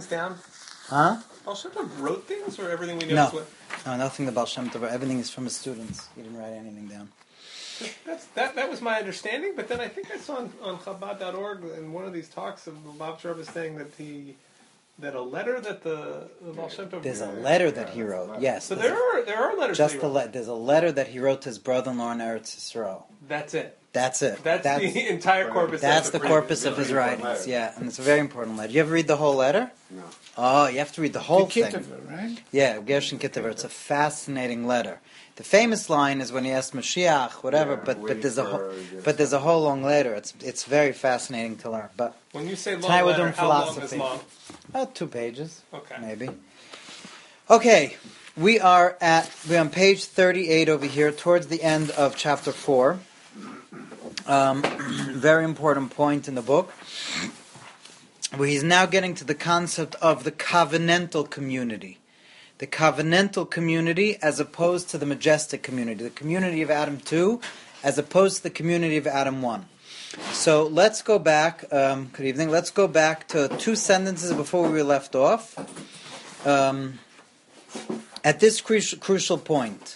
down? Huh? Baal Shem Tov wrote things, or everything we know No. is what? No, nothing the Baal Shem Tov. Everything is from his students. He didn't write anything down. That was my understanding, but then I think I saw on Chabad.org in one of these talks of the Bob Shurba saying that a letter that the Baal Shem Tov There's a letter that he wrote. Yes. So there are letters. Just there's a letter that he wrote to his brother-in-law in Eretz Yisrael. That's it. That's it. That's the entire corpus. That's the corpus of his writings. Yeah, and it's a very important letter. You ever read the whole letter? No. Oh, you have to read the whole thing. Kittever, right? Yeah, Gershon Kittever. It's a fascinating letter. The famous line is when he asked Mashiach, whatever. Yeah, but there's a whole long letter. It's very fascinating to learn. But when you say long tonight we're letter, doing how long philosophy. is long? 2 pages. Okay. Maybe. Okay, we're on page 38 over here, towards the end of chapter 4. Very important point in the book, where he's now getting to the concept of the covenantal community. The covenantal community as opposed to the majestic community. The community of Adam 2 as opposed to the community of Adam 1. So let's go back, good evening, let's go back to 2 sentences before we left off. At this crucial point.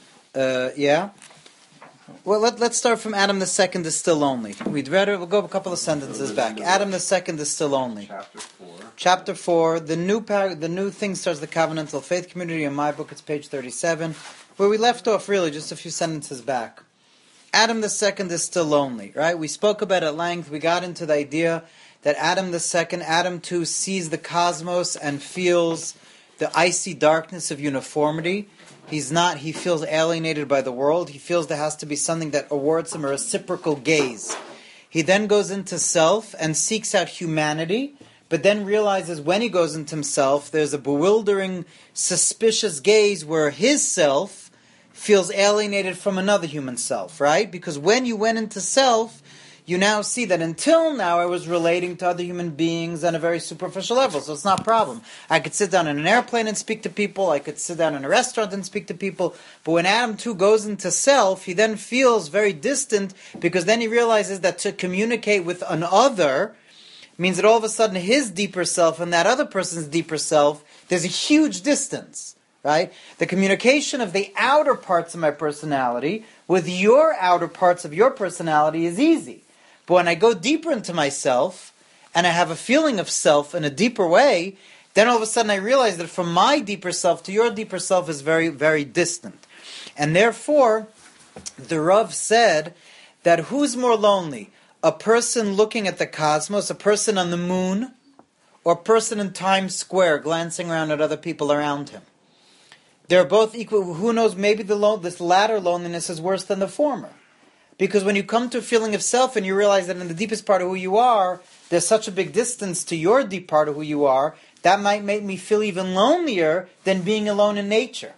Well, let's start from Adam the second is still lonely. We'll go a couple of sentences back. Adam the second is still lonely. Chapter 4. The new thing starts the covenantal faith community. In my book, it's page 37. Where we left off, really, just a few sentences back. Adam the second is still lonely, right? We spoke about it at length. We got into the idea that Adam the second, Adam 2, sees the cosmos and feels the icy darkness of uniformity. He feels alienated by the world. He feels there has to be something that awards him a reciprocal gaze. He then goes into self and seeks out humanity, but then realizes when he goes into himself, there's a bewildering, suspicious gaze where his self feels alienated from another human self, right? Because when you went into self, you now see that until now I was relating to other human beings on a very superficial level, so it's not a problem. I could sit down in an airplane and speak to people, I could sit down in a restaurant and speak to people, but when Adam 2 goes into self, he then feels very distant, because then he realizes that to communicate with an other means that all of a sudden his deeper self and that other person's deeper self, there's a huge distance, right? The communication of the outer parts of my personality with your outer parts of your personality is easy. But when I go deeper into myself, and I have a feeling of self in a deeper way, then all of a sudden I realize that from my deeper self to your deeper self is very, very distant. And therefore, the Rav said that who's more lonely? A person looking at the cosmos, a person on the moon, or a person in Times Square glancing around at other people around him? They're both equal. Who knows, maybe this latter loneliness is worse than the former. Because when you come to a feeling of self and you realize that in the deepest part of who you are, there's such a big distance to your deep part of who you are, that might make me feel even lonelier than being alone in nature.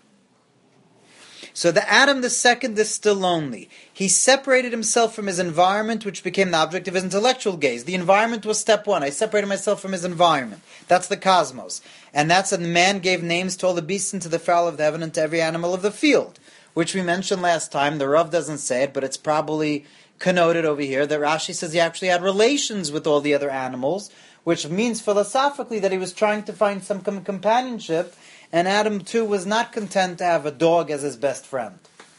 So the Adam the second is still lonely. He separated himself from his environment, which became the object of his intellectual gaze. The environment was step 1. I separated myself from his environment. That's the cosmos. And that's when man gave names to all the beasts and to the fowl of the heaven and to every animal of the field, which we mentioned last time. The Rav doesn't say it, but it's probably connoted over here that Rashi says he actually had relations with all the other animals, which means philosophically that he was trying to find some companionship, and Adam too was not content to have a dog as his best friend.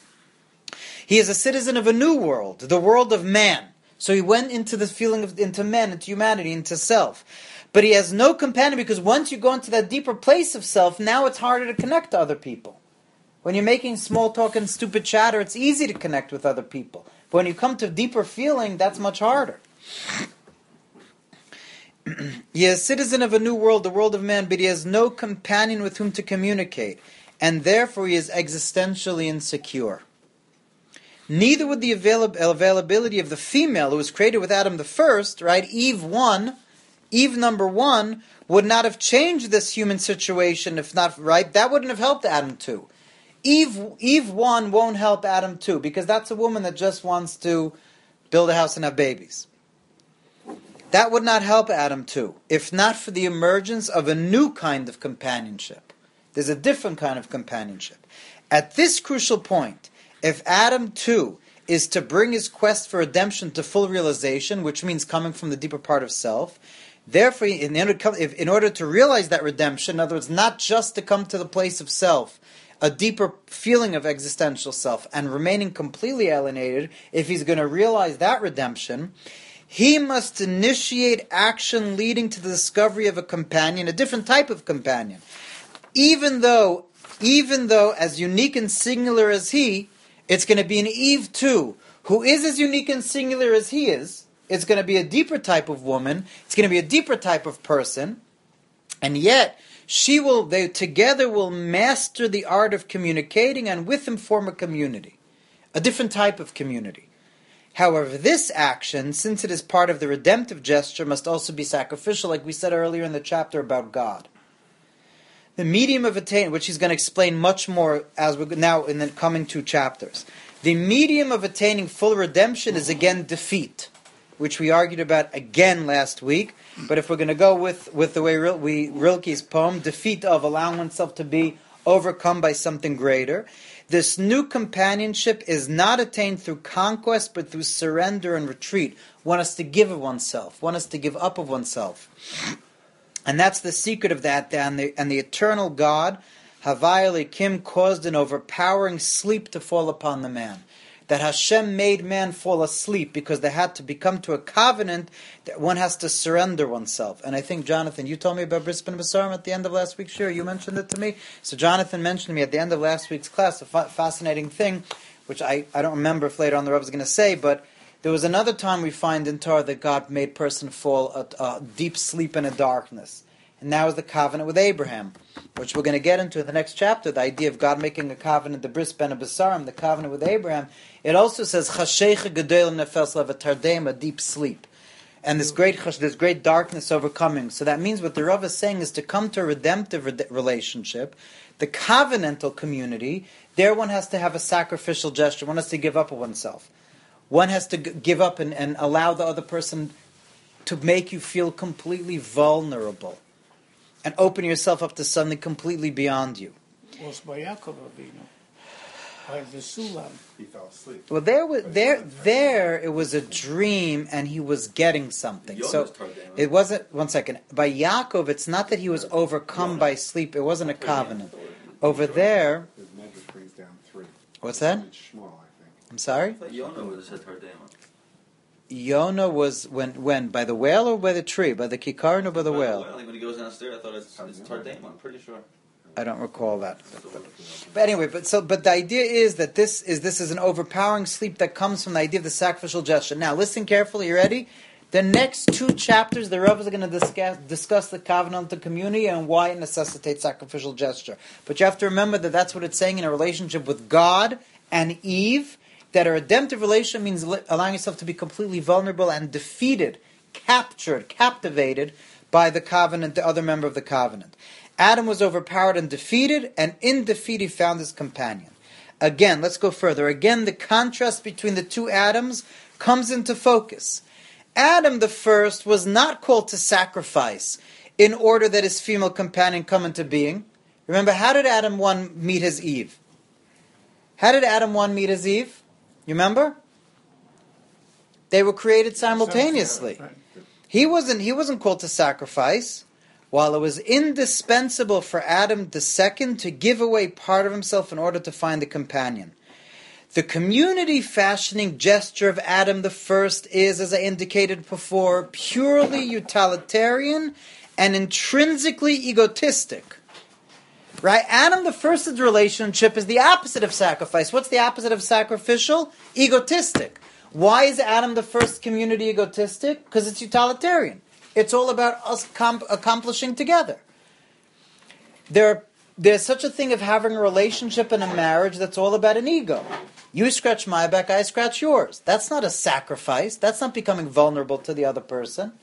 He is a citizen of a new world, the world of man. So he went into this feeling into men, into humanity, into self. But he has no companion, because once you go into that deeper place of self, now it's harder to connect to other people. When you're making small talk and stupid chatter, it's easy to connect with other people. But when you come to deeper feeling, that's much harder. He is a citizen of a new world, the world of man, but he has no companion with whom to communicate, and therefore he is existentially insecure. Neither would the availability of the female who was created with Adam the first, right, Eve number 1, would not have changed this human situation if not, right, that wouldn't have helped Adam 2. Eve 1 won't help Adam 2, because that's a woman that just wants to build a house and have babies. That would not help Adam 2, if not for the emergence of a new kind of companionship. There's a different kind of companionship. At this crucial point, if Adam 2 is to bring his quest for redemption to full realization, which means coming from the deeper part of self, Therefore, in order to realize that redemption, in other words, not just to come to the place of self, a deeper feeling of existential self, and remaining completely alienated, if he's going to realize that redemption, he must initiate action leading to the discovery of a companion, a different type of companion. Even though as unique and singular as he, it's going to be an Eve too, who is as unique and singular as he is. It's going to be a deeper type of woman. It's going to be a deeper type of person. And yet, they together will master the art of communicating and with him form a community. A different type of community. However, this action, since it is part of the redemptive gesture, must also be sacrificial, like we said earlier in the chapter about God. The medium of attainment, which he's going to explain much more as we now in the coming 2 chapters. The medium of attaining full redemption is again defeat, which we argued about again last week. But if we're going to go with the way Rilke's poem, defeat of allowing oneself to be overcome by something greater. This new companionship is not attained through conquest, but through surrender and retreat. One has to give of oneself. One has to give up of oneself. And that's the secret of that. And the eternal God, Havai Elokim, caused an overpowering sleep to fall upon the man. That Hashem made man fall asleep because they had to become to a covenant that one has to surrender oneself. And I think, Jonathan, you told me about Bris Ben Besarim at the end of last week's shir. You mentioned it to me. So Jonathan mentioned to me at the end of last week's class a fascinating thing, which I don't remember if later on the Rebbe is going to say, but there was another time we find in Torah that God made person fall a deep sleep in a darkness. And that was the covenant with Abraham, which we're going to get into in the next chapter, the idea of God making a covenant, the Bris Ben Besarim, the covenant with Abraham. It also says, Chashecha Gedolim Nefes Lev Tardeim, a deep sleep. And this great darkness overcoming. So that means what the Rav is saying is to come to a redemptive relationship, the covenantal community, there one has to have a sacrificial gesture. One has to give up of oneself. One has to give up and allow the other person to make you feel completely vulnerable. And open yourself up to something completely beyond you. Was by Yaakov Avinu, by the Sulam. He fell asleep. Well, there it was a dream, and he was getting something. So it wasn't. 1 second. By Yaakov, it's not that he was overcome by sleep. It wasn't a covenant. Over there. His medrash brings down 3. What's that? It's Shmuel, I think. I'm sorry. I thought Yonah would have said Tardema. Yonah was when by the whale or by the tree, by the kikaron or by the whale? I think when he goes downstairs, I thought it's Tardema. I'm pretty sure. I don't recall that. But anyway, but the idea is that this is an overpowering sleep that comes from the idea of the sacrificial gesture. Now, listen carefully. You ready? The next 2 chapters, the Rav is going to discuss the covenant of the community and why it necessitates sacrificial gesture. But you have to remember that that's what it's saying in a relationship with God and Eve. That a redemptive relation means allowing yourself to be completely vulnerable and defeated, captured, captivated by the covenant, the other member of the covenant. Adam was overpowered and defeated, and in defeat he found his companion. Again, let's go further. Again, the contrast between the 2 Adams comes into focus. Adam the first was not called to sacrifice in order that his female companion come into being. Remember, how did Adam 1 meet his Eve? How did Adam 1 meet his Eve? You remember? They were created simultaneously. He wasn't called to sacrifice, while it was indispensable for Adam the second to give away part of himself in order to find a companion. The community fashioning gesture of Adam the first is, as I indicated before, purely utilitarian and intrinsically egotistic. Right? Adam the first's relationship is the opposite of sacrifice. What's the opposite of sacrificial? Egotistic. Why is Adam the first community egotistic? Because it's utilitarian. It's all about us accomplishing together. There's such a thing of having a relationship in a marriage that's all about an ego. You scratch my back, I scratch yours. That's not a sacrifice. That's not becoming vulnerable to the other person.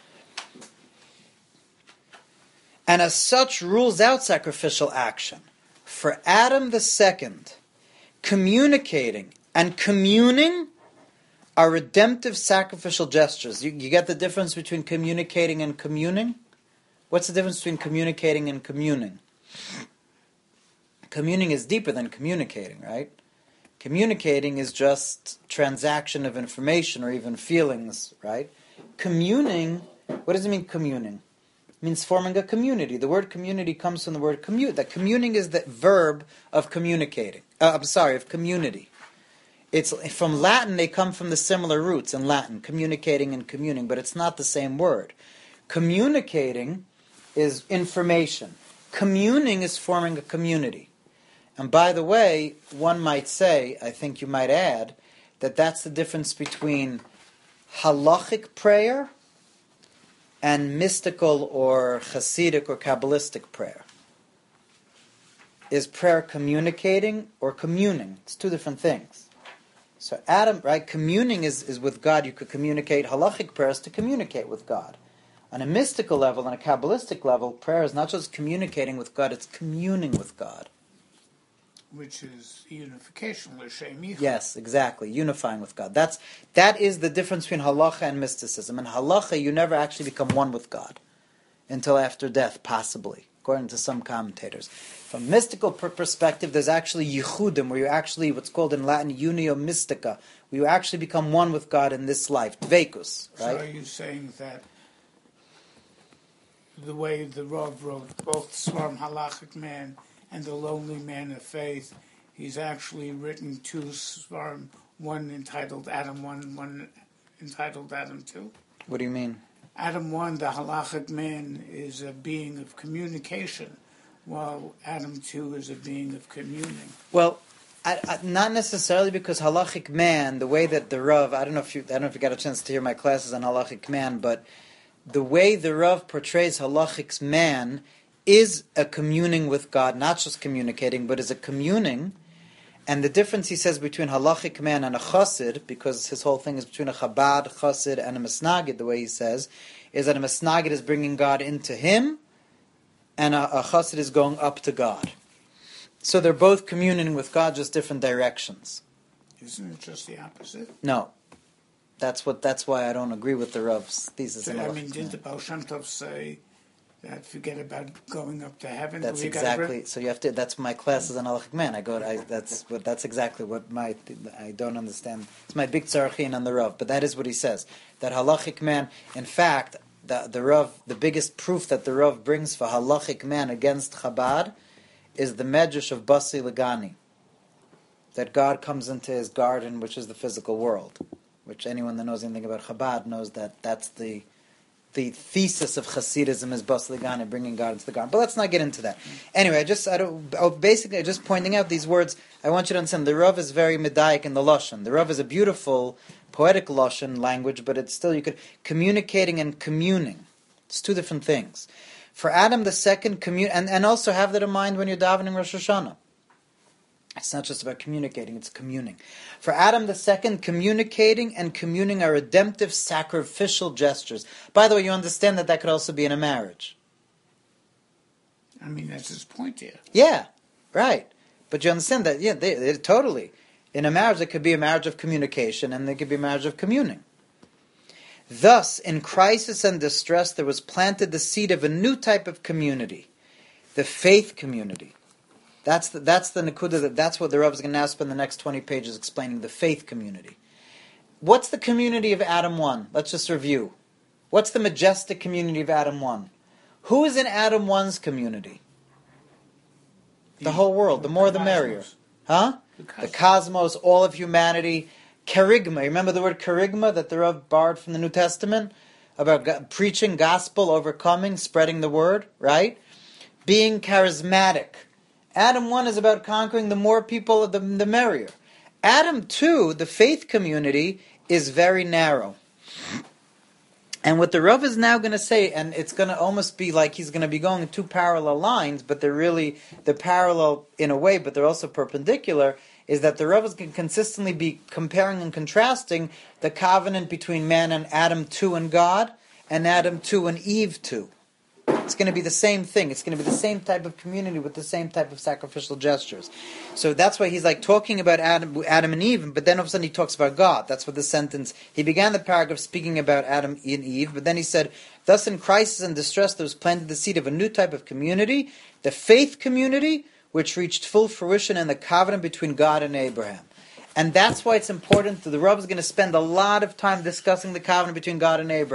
And as such rules out sacrificial action. For Adam the second, communicating and communing are redemptive sacrificial gestures. You get the difference between communicating and communing? What's the difference between communicating and communing? Communing is deeper than communicating, right? Communicating is just transaction of information or even feelings, right? Communing What does it mean, communing? It means forming a community. The word community comes from the word commute. That communing is the verb of communicating. Of community. It's from Latin. They come from the similar roots in Latin, communicating and communing, but it's not the same word. Communicating is information. Communing is forming a community. And by the way, one might say, I think you might add, that that's the difference between halachic prayer and mystical or Hasidic or Kabbalistic prayer. Is prayer communicating or communing? It's two different things. So Adam, right, communing is with God. You could communicate. Halachic prayer is to communicate with God. On a mystical level, on a Kabbalistic level, prayer is not just communicating with God, it's communing with God. Which is unification, l'shem yichud. Yes, exactly. Unifying with God. That is the difference between halacha and mysticism. In halacha, you never actually become one with God until after death, possibly, according to some commentators. From a mystical perspective, there's actually yichudim, where you actually, what's called in Latin, unio mystica, where you actually become one with God in this life, dveikus, right? So are you saying that the way the Rav wrote both Svarim Halachic Man and the Lonely Man of Faith, he's actually written two Svarim, one entitled Adam 1, one entitled Adam 2? What do you mean? Adam 1, the Halachic Man, is a being of communication, while Adam 2 is a being of communing. Well, not necessarily, because halachic man, the way that the Rav, I don't know if you got a chance to hear my classes on halachic man, but the way the Rav portrays halachic man is a communing with God, not just communicating, but is a communing. And the difference, he says, between halachic man and a chassid, because his whole thing is between a Chabad, chassid, and a mesnagid, the way he says, is that a mesnagid is bringing God into him, and a chassid is going up to God. So they're both communing with God, just different directions. Isn't it just the opposite? No. That's why I don't agree with the Rav's thesis. So, didn't the Baal Shem Tov say that forget about going up to heaven? That's exactly. So you have to. That's my classes on halachic man. That's exactly what I don't understand. It's my big tzarachin on the Rav, but that is what he says. That halachic man. In fact, the Rav, the biggest proof that the Rav brings for halachic man against Chabad is the medrash of Basi Lagani. That God comes into his garden, which is the physical world. Which anyone that knows anything about Chabad knows that that's the thesis of Hasidism is Bas Ligani, bringing God into the garden. But let's not get into that. Anyway, basically just pointing out these words. I want you to understand the Rav is very medaic in the lashon. The Rav is a beautiful poetic lashon language, but it's still, you could communicating and communing. It's two different things. For Adam the second, and also have that in mind when you're davening Rosh Hashanah. It's not just about communicating, it's communing. For Adam the second, communicating and communing are redemptive, sacrificial gestures. By the way, you understand that could also be in a marriage. I mean, that's his point here. Yeah, right. But you understand that, they totally. In a marriage, there could be a marriage of communication and there could be a marriage of communing. Thus, in crisis and distress, there was planted the seed of a new type of community, the faith community. That's the Nakuda, that's what the Rav is going to now spend the next 20 pages explaining, the faith community. What's the community of Adam 1? Let's just review. What's the majestic community of Adam 1? Who is in Adam 1's community? The whole world. The more the merrier. Huh? The cosmos, all of humanity. Kerygma. Remember the word kerygma that the Rav borrowed from the New Testament? About preaching, gospel, overcoming, spreading the word, right? Being charismatic. Adam 1 is about conquering the more people, the merrier. Adam 2, the faith community, is very narrow. And what the Rav is now going to say, and it's going to almost be like he's going to be going in two parallel lines, but they're parallel in a way, but they're also perpendicular, is that the Rav is going to consistently be comparing and contrasting the covenant between man and Adam 2 and God, and Adam 2 and Eve 2. It's going to be the same thing. It's going to be the same type of community with the same type of sacrificial gestures. So that's why he's like talking about Adam and Eve, but then all of a sudden he talks about God. That's what the sentence, he began the paragraph speaking about Adam and Eve, but then he said, thus in crisis and distress there was planted the seed of a new type of community, the faith community, which reached full fruition in the covenant between God and Abraham. And that's why it's important. The Rav is going to spend a lot of time discussing the covenant between God and Abraham.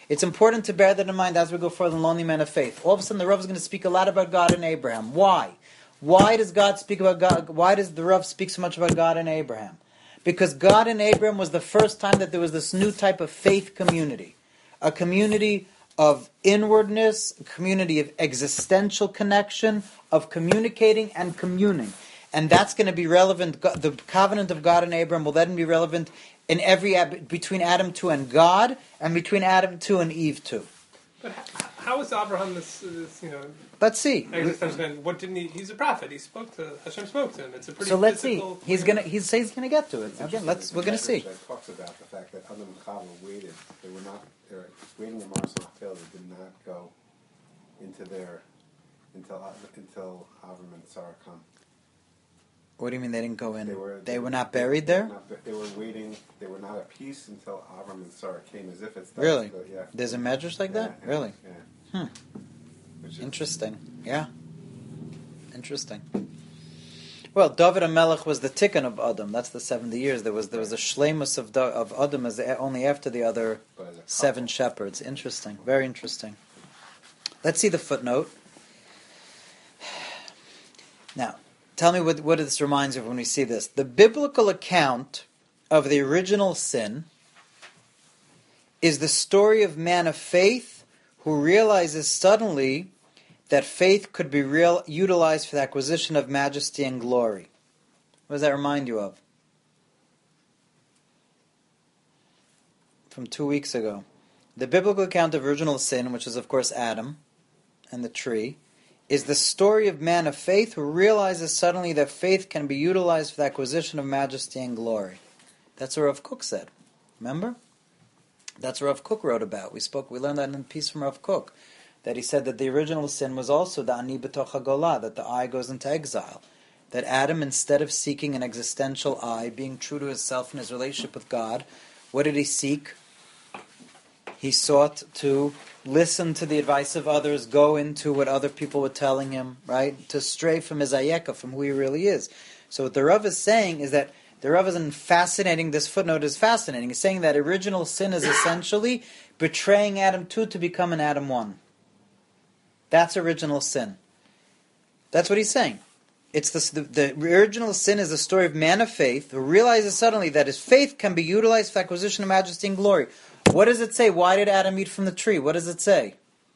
It's important to bear that in mind as we go further in Lonely Man of Faith. All of a sudden, the Rav is going to speak a lot about God and Abraham. Why? Why does God speak about God? Why does the Rav speak so much about God and Abraham? Because God and Abraham was the first time that there was this new type of faith community. A community of inwardness, a community of existential connection, of communicating and communing. And that's going to be relevant. The covenant of God and Abraham will then be relevant in between Adam 2 and God, and between Adam 2 and Eve 2. But how is Abraham this Let's see. What didn't he? He's a prophet. Hashem spoke to him. It's a pretty. So let's see. physical He's thing. He's gonna get to it. Again, we're gonna see. That talks about the fact that Adam and Chava waited. They were waiting in Mars Hill. They did not go into their until Avram and Sarah come. What do you mean they didn't go in? They were not buried there? They were waiting. They were not at peace until Avram and Sarah came, as if it's Really? Yeah. There's a medrash like that? Yeah, Really? Yeah. Interesting. Yeah. Interesting. Well, David HaMelech was the tikkun of Adam. That's the 70 years. There was a shleimus of Adam as only after the other 7 shepherds. Interesting. Very interesting. Let's see the footnote. Now, tell me what this reminds you of when we see this. The biblical account of the original sin is the story of man of faith who realizes suddenly that faith could be utilized for the acquisition of majesty and glory. What does that remind you of? From 2 weeks ago. The biblical account of original sin, which is of course Adam and the tree, is the story of man of faith who realizes suddenly that faith can be utilized for the acquisition of majesty and glory. That's what Rav Kook said. Remember? That's what Rav Kook wrote about. We learned that in a piece from Rav Kook. That he said that the original sin was also the ani b'toch hagolah, that the I goes into exile. That Adam, instead of seeking an existential I, being true to himself and his relationship with God, what did he seek? He sought to listen to the advice of others, go into what other people were telling him, right? To stray from his ayeka, from who he really is. So what the Rav is saying is that the Rav is fascinating. This footnote is fascinating. He's saying that original sin is essentially betraying Adam 2 to become an Adam 1. That's original sin. That's what he's saying. It's the original sin is the story of man of faith who realizes suddenly that his faith can be utilized for acquisition of majesty and glory. What does it say? Why did Adam eat from the tree? What does it say?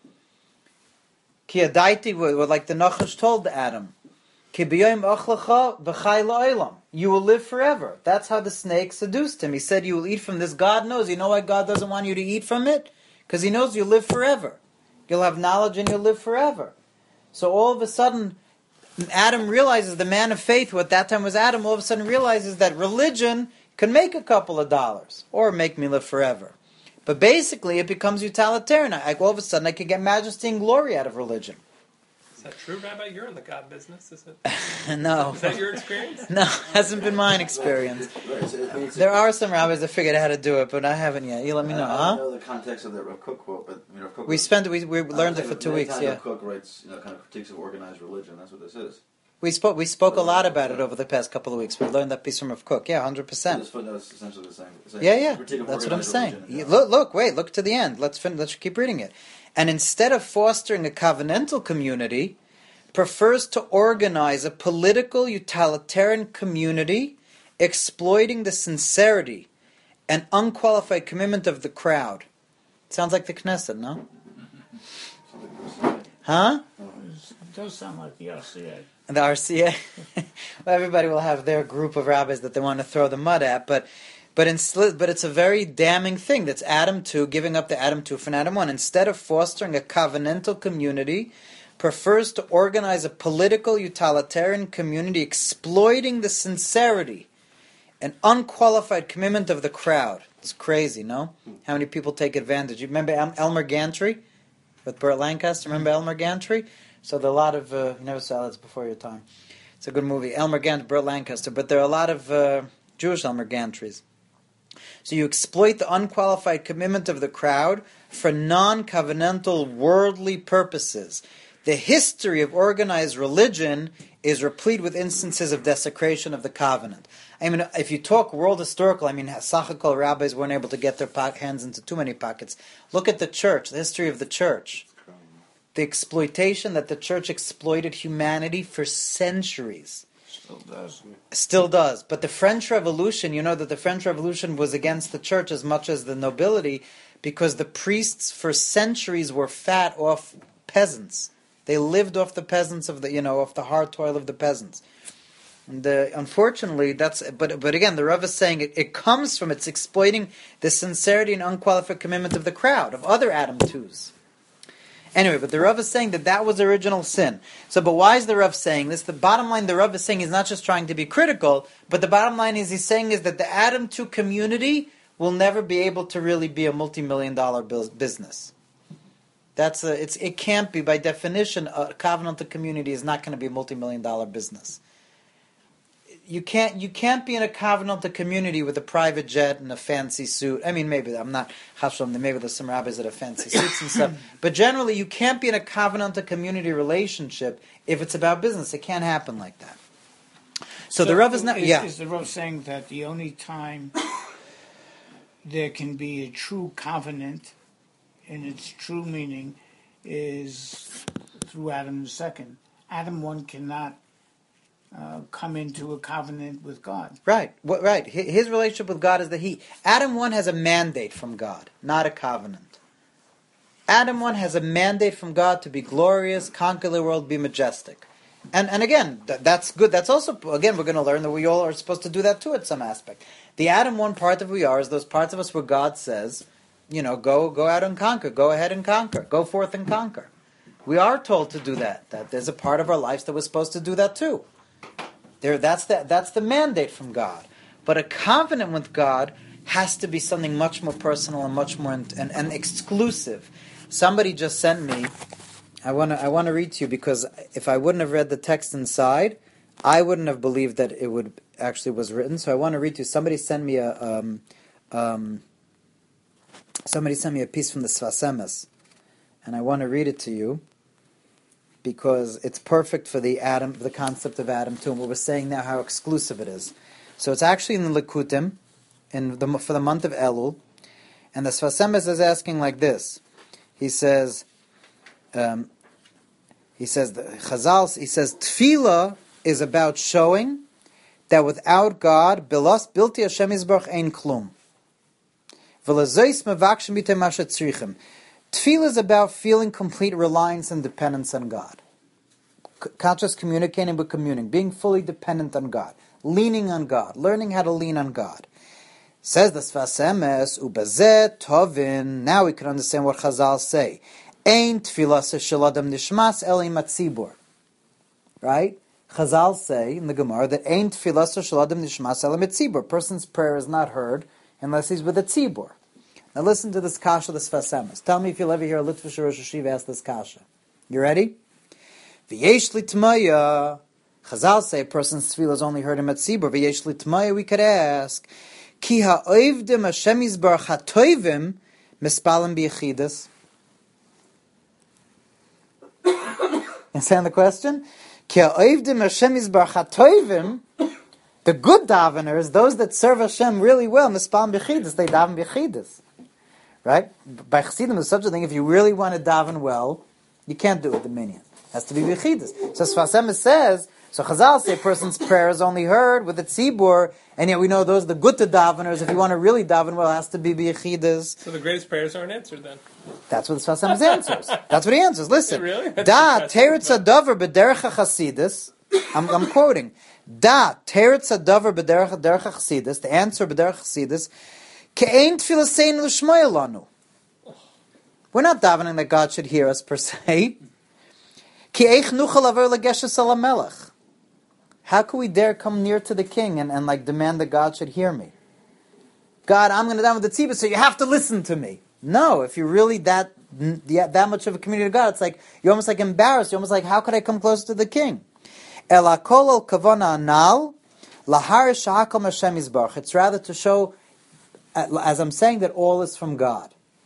Ki adaiti, like the Nachash told Adam. Ki b'yoyim achlacha v'chai la'olam. You will live forever. That's how the snake seduced him. He said you will eat from this. God knows. You know why God doesn't want you to eat from it? Because he knows you'll live forever. You'll have knowledge and you'll live forever. So all of a sudden, Adam realizes, the man of faith, who at that time was Adam, all of a sudden realizes that religion can make a couple of dollars or make me live forever. But basically, it becomes utilitarian. All of a sudden, I can get majesty and glory out of religion. Is that true, Rabbi? You're in the God business, is it? No. Is that your experience? No, hasn't been mine experience. There are some rabbis that figured out how to do it, but I haven't yet. You let me know, I huh? don't know the context of that Rav Kook quote, but Rav Kook We learned it for 2 weeks. Yeah, Rav Kook writes, kind of critiques of organized religion. That's what this is. we spoke a lot about it over the past couple of weeks. We learned that piece from Rav Kook. Yeah, 100%. This footnote is essentially the same. Yeah. Critique of That's what I'm organized saying. religion, Yeah. Look to the end. Let's keep reading it. And instead of fostering a covenantal community, prefers to organize a political utilitarian community exploiting the sincerity and unqualified commitment of the crowd. Sounds like the Knesset, no? Huh? It does sound like the RCA. The RCA? Well, everybody will have their group of rabbis that they want to throw the mud at, but it's a very damning thing. That's Adam 2, giving up the Adam 2 for Adam 1. Instead of fostering a covenantal community, prefers to organize a political utilitarian community exploiting the sincerity and unqualified commitment of the crowd. It's crazy, no? How many people take advantage? You remember Elmer Gantry with Burt Lancaster? Remember Elmer Gantry? So there are a lot of... you never saw It's Before Your Time. It's a good movie. Elmer Gantry, Burt Lancaster. But there are a lot of Jewish Elmer Gantrys. So you exploit the unqualified commitment of the crowd for non-covenantal worldly purposes. The history of organized religion is replete with instances of desecration of the covenant. I mean, if you talk world historical, I mean, Sachakol rabbis weren't able to get their hands into too many pockets. Look at the church, the history of the church. The exploitation that the church exploited humanity for centuries. Still does. But the French Revolution, you know that the French Revolution was against the church as much as the nobility, because the priests for centuries were fat off peasants. They lived off the peasants off the hard toil of the peasants. And unfortunately, but again, the Rav is saying it comes from, it's exploiting the sincerity and unqualified commitment of the crowd, of other Adam 2s. Anyway, but the Rav is saying that was original sin. So, but why is the Rav saying this? The bottom line, the Rav is saying, he's not just trying to be critical, but the bottom line he's saying is that the Adam 2 community will never be able to really be a multi-million-dollar business. It can't be, by definition, a covenantal community is not going to be a multi-million-dollar business. You can't be in a covenantal community with a private jet and a fancy suit. I mean, maybe I'm not hashlam. Maybe there's some rabbis that have fancy suits and stuff. But generally, you can't be in a covenantal community relationship if it's about business. It can't happen like that. So the Rav is not. Is the Rav saying that the only time there can be a true covenant, in its true meaning, is through Adam II? Adam 1 cannot come into a covenant with God. Right. Right. His relationship with God is that Adam 1 has a mandate from God, not a covenant. Adam 1 has a mandate from God to be glorious, conquer the world, be majestic. And again, that's good. That's also, again, we're going to learn that we all are supposed to do that too at some aspect. The Adam 1 part of who we are is those parts of us where God says, go out and conquer, go ahead and conquer, go forth and conquer. We are told to do that. That there's a part of our lives that we're supposed to do that too. That's the mandate from God. But a covenant with God has to be something much more personal and much more and exclusive. Somebody just sent me. I want to read to you, because if I wouldn't have read the text inside, I wouldn't have believed that it would actually was written. So I want to read to you. Somebody sent me a piece from the Sfas Emes, and I want to read it to you, because it's perfect for the concept of Adam too, and what we're saying now, how exclusive it is. So it's actually in the Likutim, for the month of Elul, and the Sfas Emes is asking like this. He says, Tefillah is about showing that without God, bilti Hashem Yisbarach ein klum. V'lezois mevakshim b'tei mashet tzrichim. Tefillah is about feeling complete reliance and dependence on God. Conscious communicating with communing, being fully dependent on God, leaning on God, learning how to lean on God. Says the Sfas Emes, ubazeh tovin. Now we can understand what Chazal say. Ein tefillah shel adam nishmas el im hatzibur. Right? Chazal say in the Gemara that ein tefillah shel adam nishmas el im hatzibur. Person's prayer is not heard unless he's with a tzibur. Now listen to this kasha, the Sfas Emes. Tell me if you'll ever hear a Litvish Rosh Hashiva ask this kasha. You ready? V'yesh li t'maya. Chazal say a person's tefillah is only heard in Matzibur. V'yesh li t'maya, we could ask, ki ha'oivdim Hashem Yisbarach ha'toivim mispalim b'yechidas. Understand the question? Ki ha'oivdim Hashem Yisbarach ha'toivim. The good daveners, those that serve Hashem really well, mispalim b'yechidas, they daven b'yechidas. Right? By Chassidim, there's such a thing, if you really want to daven well, you can't do it, the minyan. It has to be b'yechidas. So Sfas Emes says, so Chazal say a person's prayer is only heard with a tzibur, and yet we know those are the good daveners. If you want to really daven well, it has to be b'yechidas. So the greatest prayers aren't answered then? That's what the Sfas Emes answers. That's what he answers. Listen. Really? Da teretz hadavar b'derech haChasidus. I'm quoting. Da teretz hadavar b'derech haChasidus. The answer b'derech haChasidus. Ke'ein tfilaseinu l'shmoya lanu. We're not davening that God should hear us per se. Ki'eich nuchal aver legeshes al hamelech. How can we dare come near to the king and like demand that God should hear me? God, I'm going to daven with the tzibah, so you have to listen to me. No, if you're really that much of a community of God, it's like you're almost like embarrassed. You're almost like, how could I come close to the king? El hakol al kavana anal lahar shahakol Hashem Yisbarach. It's rather to show, as I'm saying, that all is from God.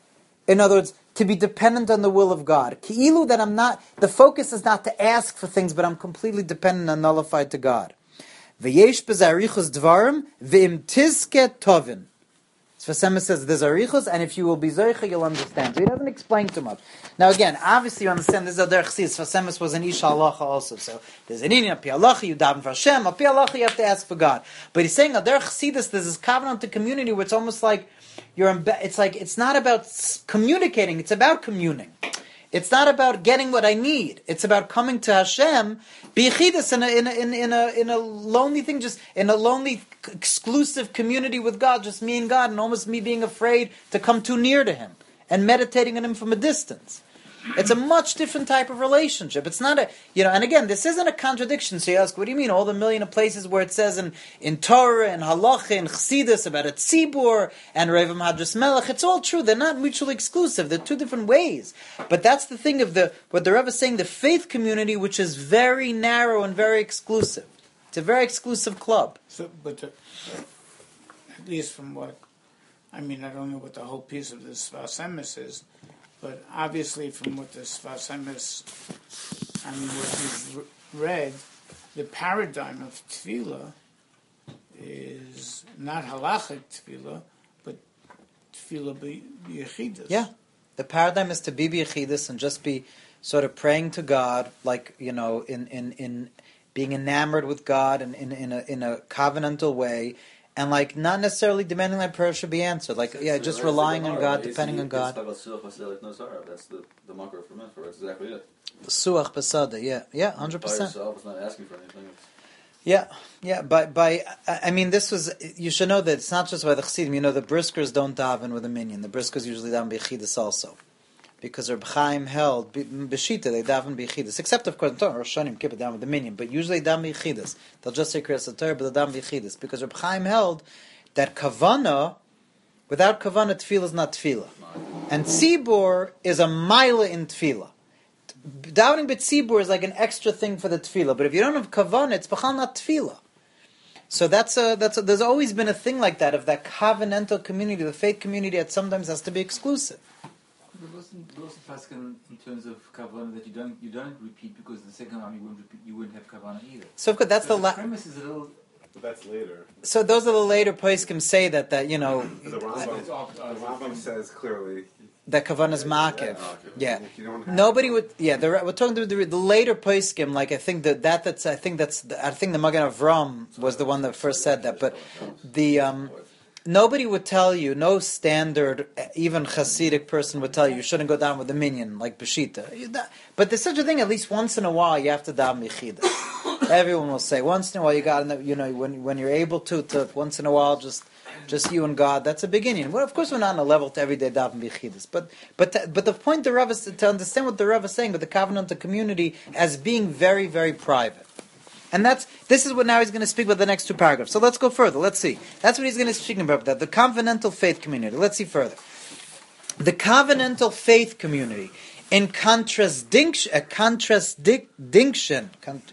In other words, to be dependent on the will of God. Ki'ilu, that I'm not, the focus is not to ask for things, but I'm completely dependent and nullified to God. V'yesh bezarichus dvarim v'im tizke tovin. Sfas Emes says there's arichus, and if you will be zoicha, you'll understand. So he doesn't explain too much. Now again, obviously you understand this is a derech chassidus. Sfas Emes was an ish halacha also. So there's an inyan api halacha, you daven for Hashem. Api halacha, you have to ask for God. But he's saying a derech chassidus, there's this covenant to community where it's almost like it's not about communicating, it's about communing. It's not about getting what I need. It's about coming to Hashem, bi'chidus in a lonely thing, just in a lonely, exclusive community with God, just me and God, and almost me being afraid to come too near to Him, and meditating on Him from a distance. It's a much different type of relationship. It's not and again, this isn't a contradiction. So you ask, what do you mean? All the million of places where it says in Torah, and Halacha, and Chassidus about a tzibur, and Rav Hadras Melech, it's all true. They're not mutually exclusive. They're two different ways. But that's the thing of what the Rebbe is saying, the faith community, which is very narrow and very exclusive. It's a very exclusive club. So, but at least from what, I don't know what the whole piece of this Sfas Emes is, but obviously from what the Sfas Emes, what you've read, the paradigm of tefillah is not halachic tefillah, but tefillah b'yechidus. Yeah, the paradigm is to be b'yechidus and just be sort of praying to God, like in being enamored with God and in a covenantal way. And not necessarily demanding that prayer should be answered. Just relying on God, depending on God. That's the marker for me. That's exactly it. Suach besada, yeah, 100%. By yourself, it's not asking for anything. This was, you should know that it's not just by the Chassidim. The Briskers don't daven with a minyan. The Briskers usually daven b'chidus also. Because Reb Chaim held, b'shita, they daven b'chidus. Except, of course, in Torah, Rosh Hashanah, Kippur, daven with the minyan. But usually daven b'chidus. They'll just say Kriyas Torah, but they'll daven b'chidus. Because Reb Chaim held that kavana, without kavana, tefillah is not tefillah. And tzibur is a maila in tefillah. Davening b'tzibur is like an extra thing for the tefillah. But if you don't have kavana, it's b'chal not tefillah. So there's always been a thing like that, of that covenantal community, the faith community, that sometimes has to be exclusive. But also Pascal, in terms of kavanah, that you don't repeat, because the second time you wouldn't have kavanah either. So of course that's the premise is a little. But that's later. So those are the later poskim say that The Rambam says clearly that kavanah is makif. Yeah. If you don't have Nobody would. Yeah, we're talking to the later poskim. I think the Magen Avram was the one that first said that, but nobody would tell you, no standard, even Hasidic person would tell you shouldn't go down with the minyan, like Beshita. But there's such a thing, at least once in a while, you have to daven b'chidus. Everyone will say, once in a while, you got to, when you're able to once in a while, just you and God, that's a beginning. Well, of course, we're not on a level to everyday daven b'chidus. But the point the Rav is to understand what the Rav is saying, but the covenant of community as being very, very private. And this is what now he's going to speak about the next two paragraphs. So let's go further. Let's see. That's what he's going to speak about, that the covenantal faith community. Let's see further. The covenantal faith community, in contrast distinction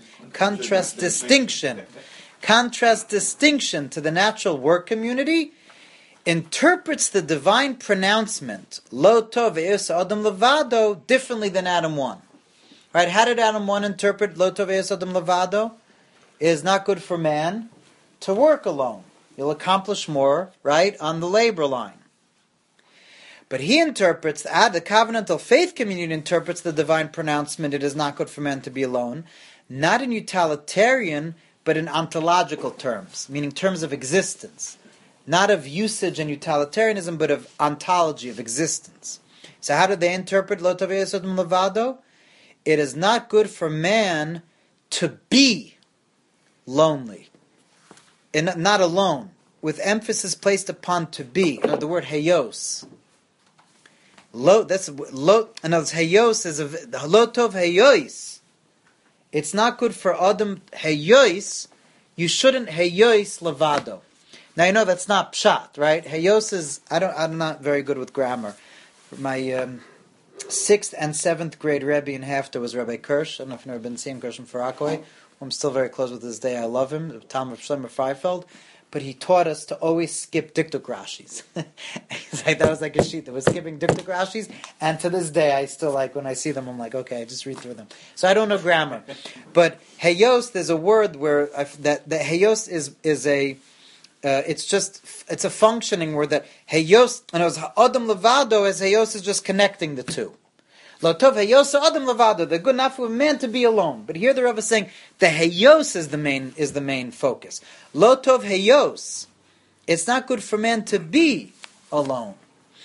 to the natural work community, interprets the divine pronouncement Lo tov ve'es adam levado differently than Adam 1. Right? How did Adam 1 interpret Lo tov ve'es adam levado? It is not good for man to work alone. You'll accomplish more, right, on the labor line. But he interprets, the covenantal faith community interprets the divine pronouncement, it is not good for man to be alone, not in utilitarian, but in ontological terms, meaning terms of existence. Not of usage and utilitarianism, but of ontology, of existence. So how do they interpret Lo tov ve'es adam levado? It is not good for man to be lonely, and not alone, with emphasis placed upon to be. The word hayos. In other words, hayos is Lo tov hayos. It's not good for Adam hayos. You shouldn't hayos levado. Now that's not pshat, right? Hayos is I'm not very good with grammar. My 6th and 7th grade Rebbe in Hafter was Rabbi Kirsch. I don't know if you've never been seeing Kirsch in Farakoi. I'm still very close with this day. I love him, Tom of Shlomo Freifeld. but he taught us to always skip dikduk Rashis. He's like, that was like a sheet that was skipping dikduk Rashis, and to this day, I still like, when I see them, I'm like, okay, I just read through them. So I don't know grammar. But heyos, there's a word where, that heyos is a, it's a functioning word that heyos, and it was ha'adam levado, as heyos is just connecting the two. Lo tov heyos adam levado, the good enough for man to be alone. But here the Rav is saying the heyos is the main focus. Lo tov heyos, it's not good for man to be alone.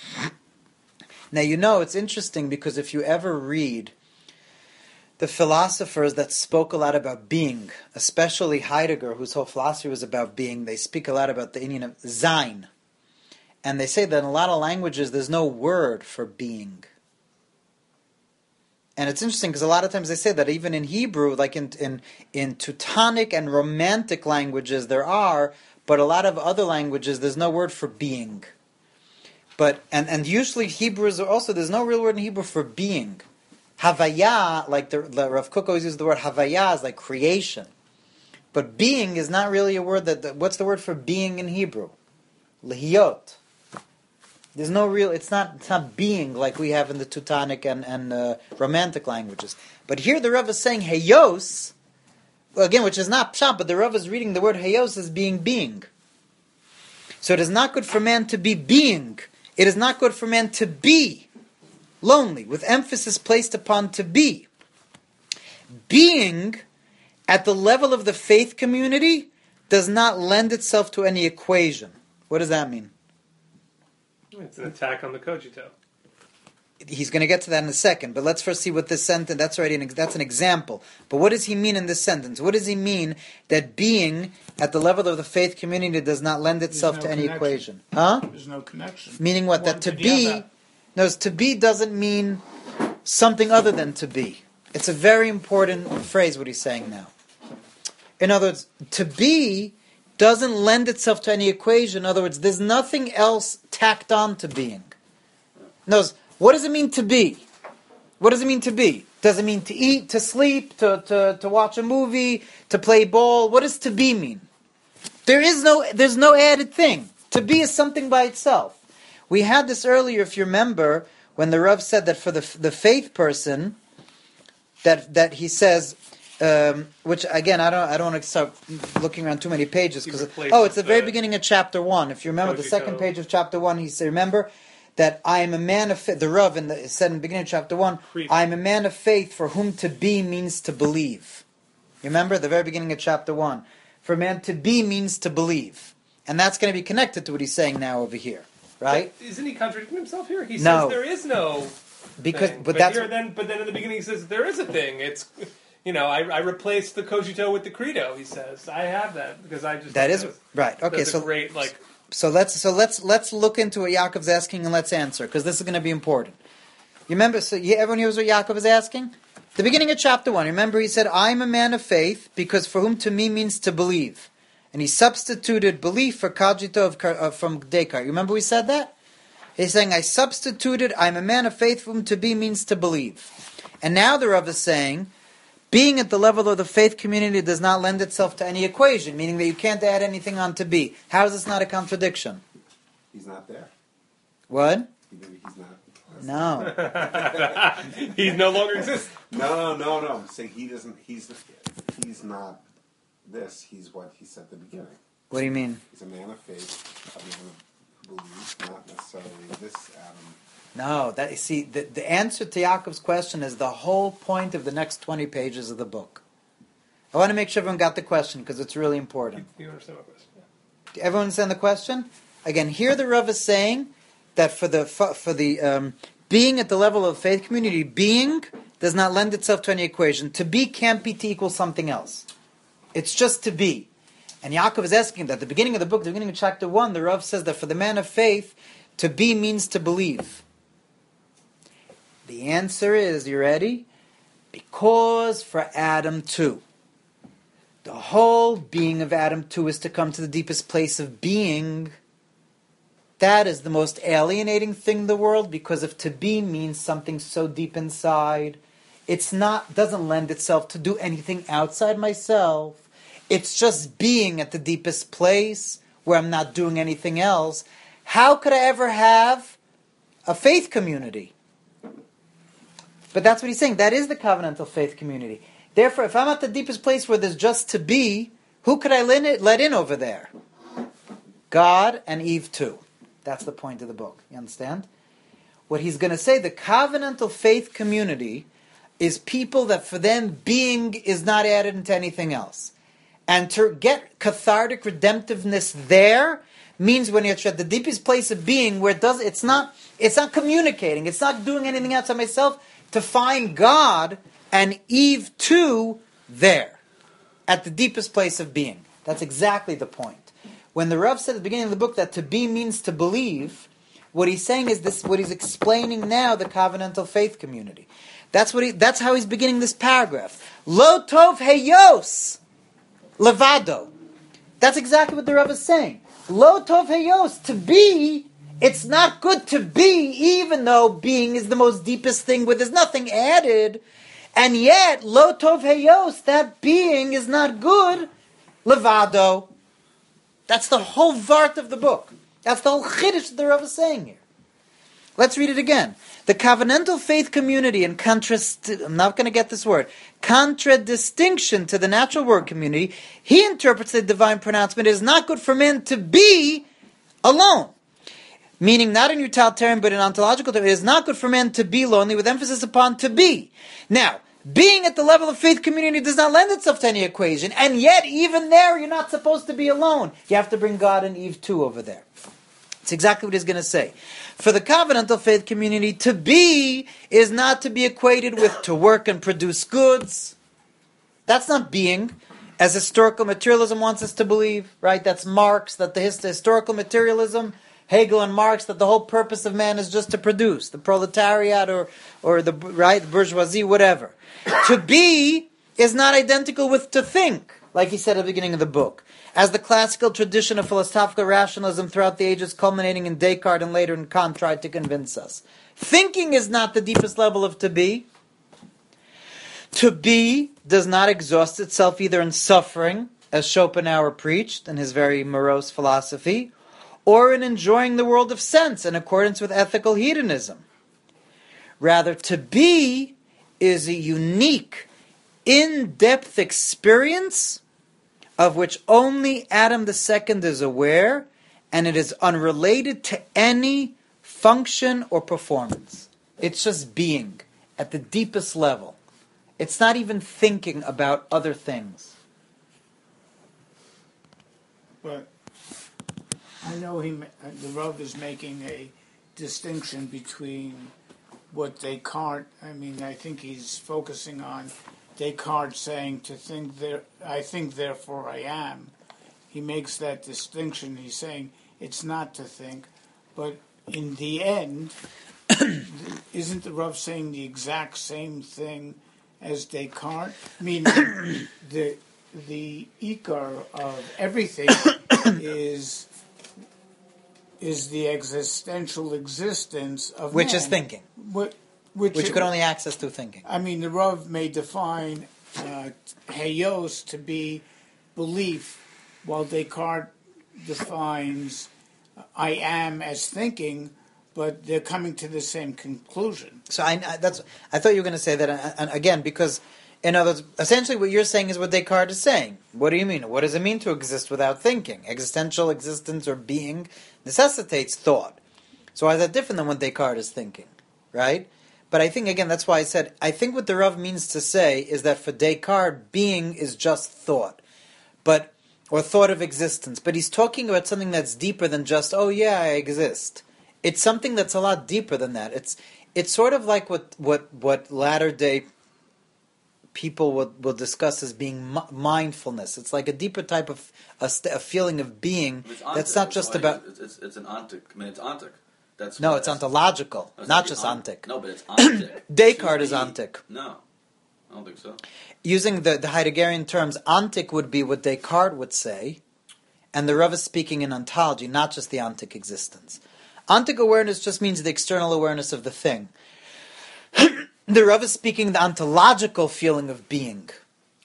Now it's interesting because if you ever read the philosophers that spoke a lot about being, especially Heidegger, whose whole philosophy was about being, they speak a lot about the Indian of Sein. And they say that in a lot of languages there's no word for being. And it's interesting because a lot of times they say that even in Hebrew, like in Teutonic and Romantic languages there are, but a lot of other languages there's no word for being. But and usually Hebrews are also, there's no real word in Hebrew for being. Havaya, like the Rav Kook always uses the word Havaya is like creation. But being is not really a word what's the word for being in Hebrew? Lehiyot. There's no real, it's not being like we have in the Teutonic and Romantic languages. But here the Rav is saying heyos, again, which is not pshat, but the Rav is reading the word heyos as being. So it is not good for man to be being. It is not good for man to be lonely, with emphasis placed upon to be. Being at the level of the faith community does not lend itself to any equation. What does that mean? It's an attack on the cogito. He's going to get to that in a second, but let's first see what this sentence, that's an example. But what does he mean in this sentence? What does he mean that being at the level of the faith community does not lend itself to any equation? Huh? There's no connection. Meaning what? That to be, to be doesn't mean something other than to be. It's a very important phrase what he's saying now. In other words, to be doesn't lend itself to any equation. In other words, there's nothing else tacked on to being. Notice, what does it mean to be? What does it mean to be? Does it mean to eat, to sleep, to watch a movie, to play ball? What does to be mean? There's no added thing. To be is something by itself. We had this earlier, if you remember, when the Rav said that for the faith person, that he says, which again I don't want to start looking around too many pages because it's the very beginning of chapter 1. If you remember the second page of chapter 1, he said, remember that I am a man of faith. The Rav said in the beginning of chapter 1, I am a man of faith for whom to be means to believe. You remember the very beginning of chapter 1. For a man to be means to believe, and that's going to be connected to what he's saying now over here, right? But isn't he contradicting himself here? He says there is no because thing. But then in the beginning he says there is a thing. It's I replaced the cogito with the credo. He says I have that because I just right. Okay, so great So let's look into what Yaakov's asking and let's answer because this is going to be important. You remember? So everyone hears what Yaakov is asking. The beginning of chapter 1. Remember, he said, "I'm a man of faith because for whom to me means to believe," and he substituted belief for cogito from Descartes. You remember we said that? He's saying, "I substituted. I'm a man of faith for whom to be means to believe," and now the Rav is saying, being at the level of the faith community does not lend itself to any equation, meaning that you can't add anything on to be. How is this not a contradiction? He's not there. What? He's not. No. He no longer exists. No. I'm saying he doesn't. He's not this. He's what he said at the beginning. What do you mean? He's a man of faith, a man of belief, not necessarily this Adam. No, the answer to Yaakov's question is the whole point of the next 20 pages of the book. I want to make sure everyone got the question because it's really important. You understand my question? Yeah. Do everyone understand the question? Again, here the Rav is saying that for the being at the level of faith community, being does not lend itself to any equation. To be can't be to equal something else. It's just to be. And Yaakov is asking that at the beginning of the book, the beginning of chapter 1, the Rav says that for the man of faith, to be means to believe. The answer is, you ready? Because for Adam too. The whole being of Adam too is to come to the deepest place of being. That is the most alienating thing in the world, because if to be means something so deep inside, doesn't lend itself to do anything outside myself. It's just being at the deepest place. where I'm not doing anything else, how could I ever have a faith community? But that's what he's saying. That is the covenantal faith community. Therefore, if I'm at the deepest place where there's just to be, who could I let in over there? God and Eve too. That's the point of the book. You understand? What he's going to say, the covenantal faith community is people that for them being is not added into anything else. And to get cathartic redemptiveness there means when you're at the deepest place of being where it's not communicating, it's not doing anything outside myself, to find God and Eve too there, at the deepest place of being. That's exactly the point. When the Rav said at the beginning of the book that to be means to believe, what he's saying is this: what he's explaining now, the covenantal faith community. That's how he's beginning this paragraph. Lo tov heyos levado. That's exactly what the Rav is saying. Lo tov heyos, to be. It's not good to be, even though being is the most deepest thing where there's nothing added. And yet, lo tov heyos, that being is not good, levado. That's the whole vart of the book. That's the whole chiddush that the Rav is saying here. Let's read it again. The covenantal faith community, in contrast, I'm not going to get this word, contradistinction to the natural word community, he interprets the divine pronouncement, it is not good for men to be alone. Meaning not in utilitarian but in ontological terms, it is not good for men to be lonely, with emphasis upon to be. Now, being at the level of faith community does not lend itself to any equation, and yet even there you're not supposed to be alone. You have to bring God and Eve too over there. It's exactly what he's going to say. For the covenantal faith community, to be is not to be equated with to work and produce goods. That's not being, as historical materialism wants us to believe, right? That's Marx, that the historical materialism, Hegel and Marx, that the whole purpose of man is just to produce, the proletariat or the bourgeoisie, whatever. To be is not identical with to think, like he said at the beginning of the book. As the classical tradition of philosophical rationalism throughout the ages, culminating in Descartes and later in Kant, tried to convince us. Thinking is not the deepest level of to be. To be does not exhaust itself either in suffering, as Schopenhauer preached in his very morose philosophy, or in enjoying the world of sense in accordance with ethical hedonism. Rather, to be is a unique, in-depth experience of which only Adam II is aware, and it is unrelated to any function or performance. It's just being at the deepest level. It's not even thinking about other things. But I know the Rav is making a distinction between what Descartes, I think he's focusing on Descartes saying to think I think therefore I am. He makes that distinction. He's saying it's not to think, but in the end, isn't the Rav saying the exact same thing as Descartes? Meaning the ikar of everything is the existential existence of which man. is thinking. Which you could only access through thinking. The Rav may define heyos to be belief, while Descartes defines I am as thinking, but they're coming to the same conclusion. So I thought you were going to say that, and again, because in other words, essentially what you're saying is what Descartes is saying. What do you mean? What does it mean to exist without thinking? Existential existence or being necessitates thought. So why is that different than what Descartes is thinking, right? But I think, again, that's why I said, I think what the Rav means to say is that for Descartes, being is just thought, or thought of existence. But he's talking about something that's deeper than just, oh yeah, I exist. It's something that's a lot deeper than that. It's sort of like what latter-day people will discuss as being mindfulness. It's like a deeper type of a feeling of being that's not just about... It's an ontic. It's ontic. It's ontological, not just ontic. No, but it's ontic. Descartes is ontic. No, I don't think so. Using the Heideggerian terms, ontic would be what Descartes would say, and the Rav is speaking in ontology, not just the ontic existence. Ontic awareness just means the external awareness of the thing. The Rav is speaking the ontological feeling of being,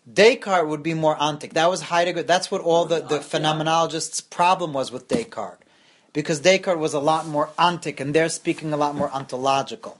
Descartes would be more ontic. That was Heidegger. That's what all the phenomenologists' problem was with Descartes. Because Descartes was a lot more ontic, and they're speaking a lot more ontological.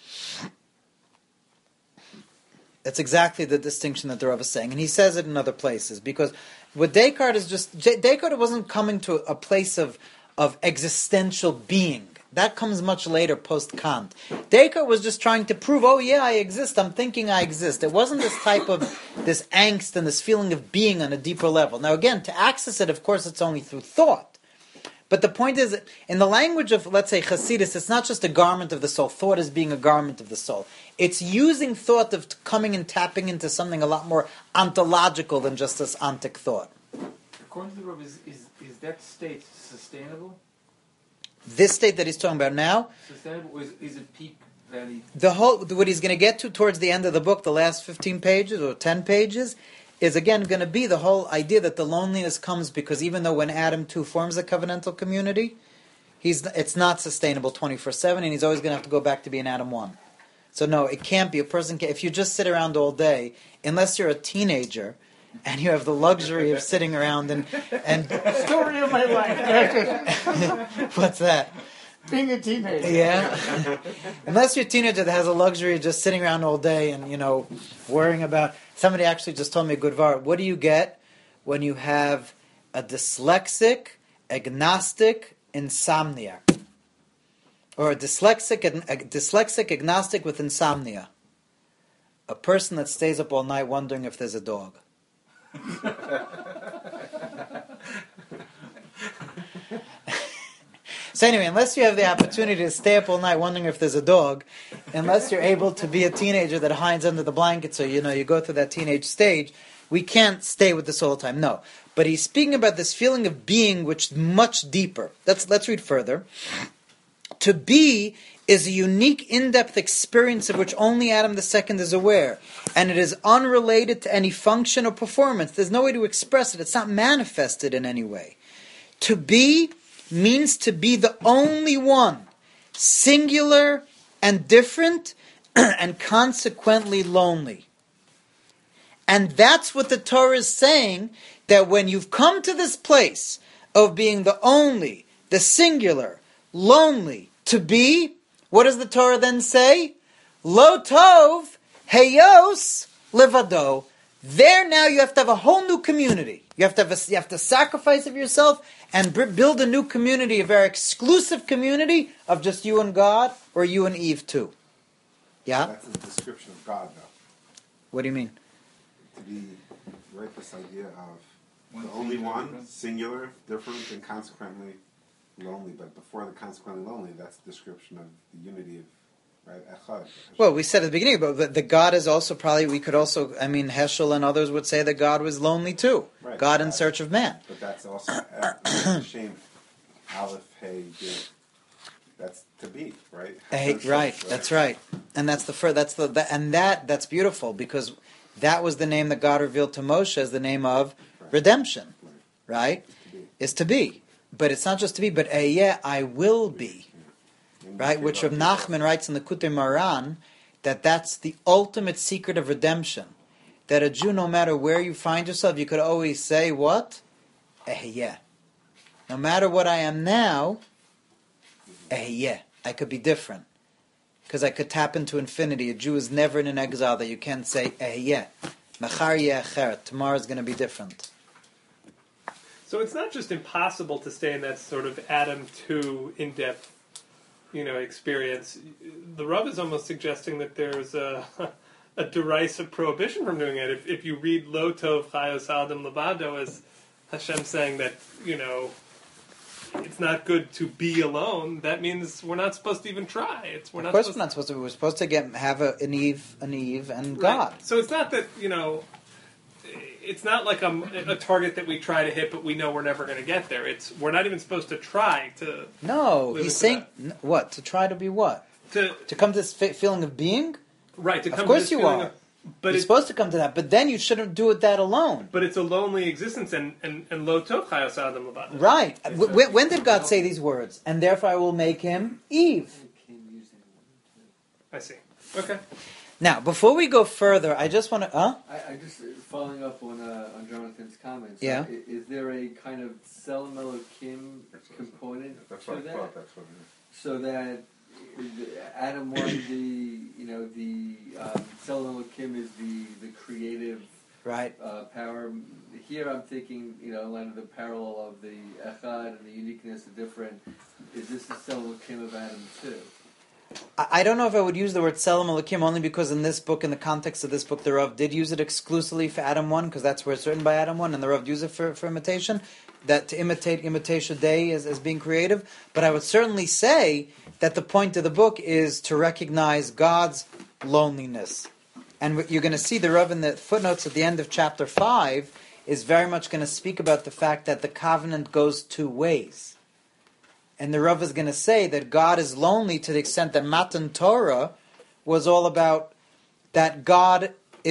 That's exactly the distinction that the Rav is saying. And he says it in other places. Because what Descartes is just... Descartes wasn't coming to a place of existential being. That comes much later, post-Kant. Descartes was just trying to prove, oh yeah, I exist, I'm thinking I exist. It wasn't this type of, this angst and this feeling of being on a deeper level. Now again, to access it, of course, it's only through thought. But the point is, in the language of, let's say, Hasidus, it's not just a garment of the soul. Thought is being a garment of the soul. It's using thought of coming and tapping into something a lot more ontological than just this ontic thought. According to the Rav, is that state sustainable? This state that he's talking about now, Sustainable, or is it peak valley? What he's going to get to towards the end of the book, the last 15 pages or 10 pages, is again going to be the whole idea that the loneliness comes because even though when Adam 2 forms a covenantal community, it's not sustainable 24/7, and he's always going to have to go back to being Adam 1. So no, it can't be. A person if you just sit around all day, unless you're a teenager, and you have the luxury of sitting around and Story of my life. what's that? Being a teenager. Yeah. Unless you're a teenager that has the luxury of just sitting around all day and, worrying about... Somebody actually just told me a good var. What do you get when you have a dyslexic, agnostic, insomniac? Or a dyslexic agnostic with insomnia? A person that stays up all night wondering if there's a dog. So anyway, unless you have the opportunity to stay up all night wondering if there's a dog, unless you're able to be a teenager that hides under the blanket, so you go through that teenage stage, we can't stay with this all the time. No. But he's speaking about this feeling of being which is much deeper. Let's read further. To be is a unique, in-depth experience of which only Adam II is aware. And it is unrelated to any function or performance. There's no way to express it. It's not manifested in any way. To be means to be the only one, singular and different, and consequently lonely. And that's what the Torah is saying, that when you've come to this place of being the only, the singular, lonely, to be, what does the Torah then say? Lo tov, heyos, levado. There now you have to have a whole new community. You have to sacrifice of yourself and build a new community, a very exclusive community of just you and God, or you and Eve too. Yeah? That's a description of God, though. What do you mean? To be, right, this idea of the only one, singular, different, and consequently lonely. But before the consequently lonely, that's the description of the unity of, right, Echad. Well, we said at the beginning, but the God is also probably, we could also, Heschel and others would say that God was lonely too. Right, God in search of man. But that's also Shem, Aleph, Hey, Gid. That's to be, right? Right, that's right. And that's that's beautiful, because that was the name that God revealed to Moshe as the name of redemption, right? Is to be. But it's not just to be, but I will be. Right? Which Rav Nachman writes in the Kutei Maran, that's the ultimate secret of redemption. That a Jew, no matter where you find yourself, you could always say, what? No matter what I am now, I could be different. Because I could tap into infinity. A Jew is never in an exile that you can't say, tomorrow's going to be different. So it's not just impossible to stay in that sort of Adam 2 in-depth, experience. The Rav is almost suggesting that there's a derisive prohibition from doing it. If you read Lo Tov Chayos Adam Levado as Hashem saying that, it's not good to be alone, that means we're not supposed to even try. Of course we're not supposed to. We're supposed to have an Eve and God. Right. So it's not that, it's not like a target that we try to hit, but we know we're never going to get there. We're not even supposed to try to. No, he's saying what? To try to be what? To come to this feeling of being. Right. To come. Of course to this you are. But you're supposed to come to that. But then you shouldn't do it that alone. But it's a lonely existence, and lo tov chayos adam levado. Right. When did God say these words? And therefore I will make him Eve. I see. Okay. Now, before we go further, I just want to... I just following up on Jonathan's comments. Yeah. Is there a kind of Selam Elokim component That's to what I that? thought. That's what it is. So that Adam 1, the Selam Elokim is the creative Right. power. Here I'm thinking, in light of the parallel of the Echad and the uniqueness, the different. Is this the Selam Elokim of Adam 2? I don't know if I would use the word Selam Elokim only because in this book, in the context of this book, the Rav did use it exclusively for Adam 1, because that's where it's written by Adam 1, and the Rav used it for imitation, that to imitation day as being creative. But I would certainly say that the point of the book is to recognize God's loneliness. And what you're going to see, the Rav in the footnotes at the end of chapter 5 is very much going to speak about the fact that the covenant goes two ways. And the Rav is going to say that God is lonely to the extent that Matan Torah was all about that God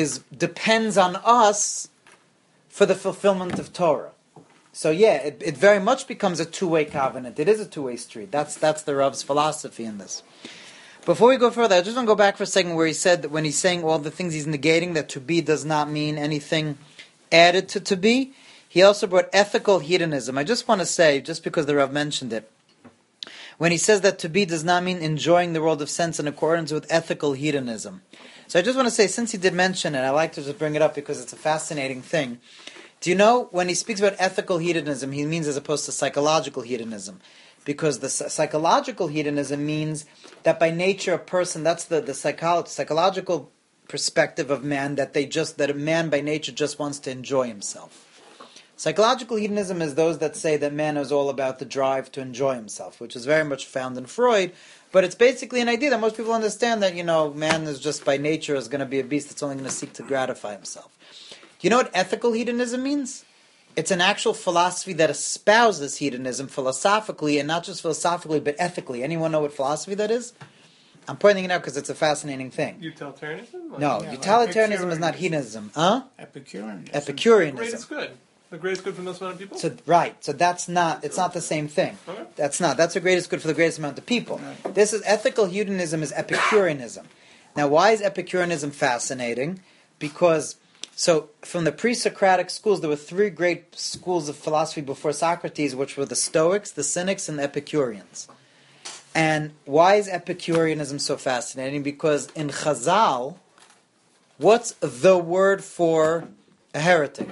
depends on us for the fulfillment of Torah. So yeah, it very much becomes a two-way covenant. It is a two-way street. That's the Rav's philosophy in this. Before we go further, I just want to go back for a second where he said that when he's saying all the things he's negating, that to be does not mean anything added to be. He also brought ethical hedonism. I just want to say, just because the Rav mentioned it, when he says that to be does not mean enjoying the world of sense in accordance with ethical hedonism. So I just want to say, since he did mention it, I like to just bring it up because it's a fascinating thing. Do you know, when he speaks about ethical hedonism, he means as opposed to psychological hedonism. Because the psychological hedonism means that by nature a person, that's the psychological perspective of man, that a man by nature just wants to enjoy himself. Psychological hedonism is those that say that man is all about the drive to enjoy himself, which is very much found in Freud, but it's basically an idea that most people understand that, man is just by nature is going to be a beast that's only going to seek to gratify himself. Do you know what ethical hedonism means? It's an actual philosophy that espouses hedonism philosophically, and not just philosophically, but ethically. Anyone know what philosophy that is? I'm pointing it out because it's a fascinating thing. Utilitarianism? No, utilitarianism is not hedonism. Epicureanism. Epicureanism. The greatest good. The greatest good for the most amount of people? So that's not, it's not the same thing. Okay. That's the greatest good for the greatest amount of people. Right. This is, ethical hedonism is Epicureanism. Now, why is Epicureanism fascinating? Because, from the pre-Socratic schools, there were three great schools of philosophy before Socrates, which were the Stoics, the Cynics, and the Epicureans. And why is Epicureanism so fascinating? Because in Chazal, what's the word for a heretic?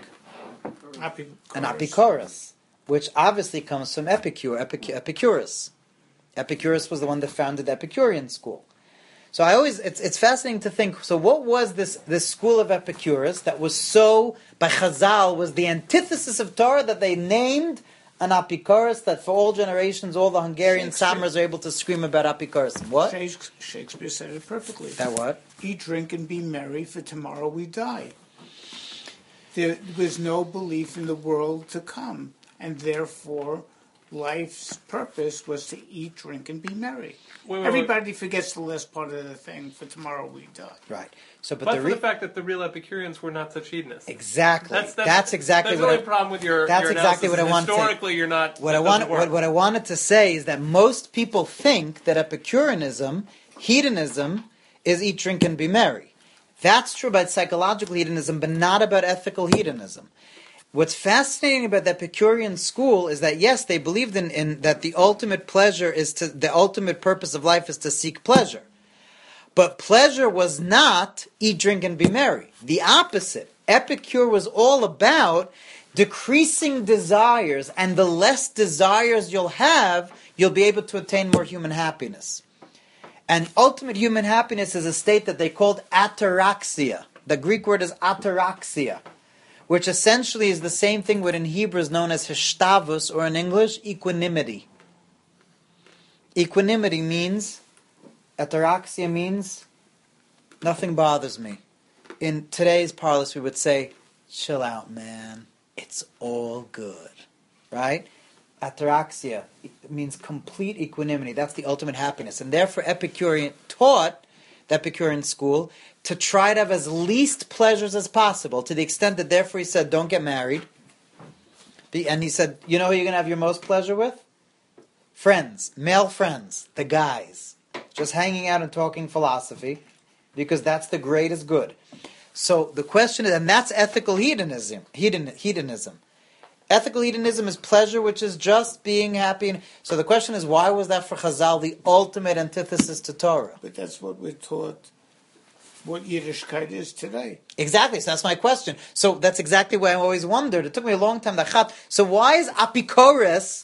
An Epicurus, which obviously comes from Epicurus. Epicurus was the one that founded the Epicurean school. So it's fascinating to think, so what was this school of Epicurus that was so, by Chazal, was the antithesis of Torah that they named an Epicurus that for all generations, all the Hungarian Samars are able to scream about Epicurus. What? Shakespeare said it perfectly. That what? Eat, drink, and be merry, for tomorrow we die. There was no belief in the world to come, and therefore life's purpose was to eat, drink, and be merry. Everybody forgets the last part of the thing, for tomorrow we die. Right. So, but for the fact that the real Epicureans were not such hedonists. Exactly. That's exactly the only problem with your That's your exactly what I wanted. Historically, you're not. What I wanted to say is that most people think that Epicureanism, hedonism, is eat, drink, and be merry. That's true about psychological hedonism, but not about ethical hedonism. What's fascinating about the Epicurean school is that, yes, they believed in that the ultimate the ultimate purpose of life is to seek pleasure. But pleasure was not eat, drink, and be merry. The opposite. Epicure was all about decreasing desires, and the less desires you'll have, you'll be able to attain more human happiness. And ultimate human happiness is a state that they called ataraxia. The Greek word is ataraxia, which essentially is the same thing what in Hebrew is known as hishtavus, or in English, equanimity. Equanimity means, ataraxia means, nothing bothers me. In today's parlance, we would say, chill out, man. It's all good. Right? Ataraxia means complete equanimity. That's the ultimate happiness. And therefore, Epicurean taught, the Epicurean school, to try to have as least pleasures as possible, to the extent that therefore he said, don't get married. And he said, you know who you're going to have your most pleasure with? Friends, male friends, the guys. Just hanging out and talking philosophy. because that's the greatest good. So the question is, and that's ethical hedonism. Ethical hedonism is pleasure, which is just being happy. So the question is, why was that for Chazal the ultimate antithesis to Torah? But that's what we're taught, what Yiddishkeit is today. Exactly, so that's my question. So that's exactly why I always wondered. It took me a long time to. So why is Epicurus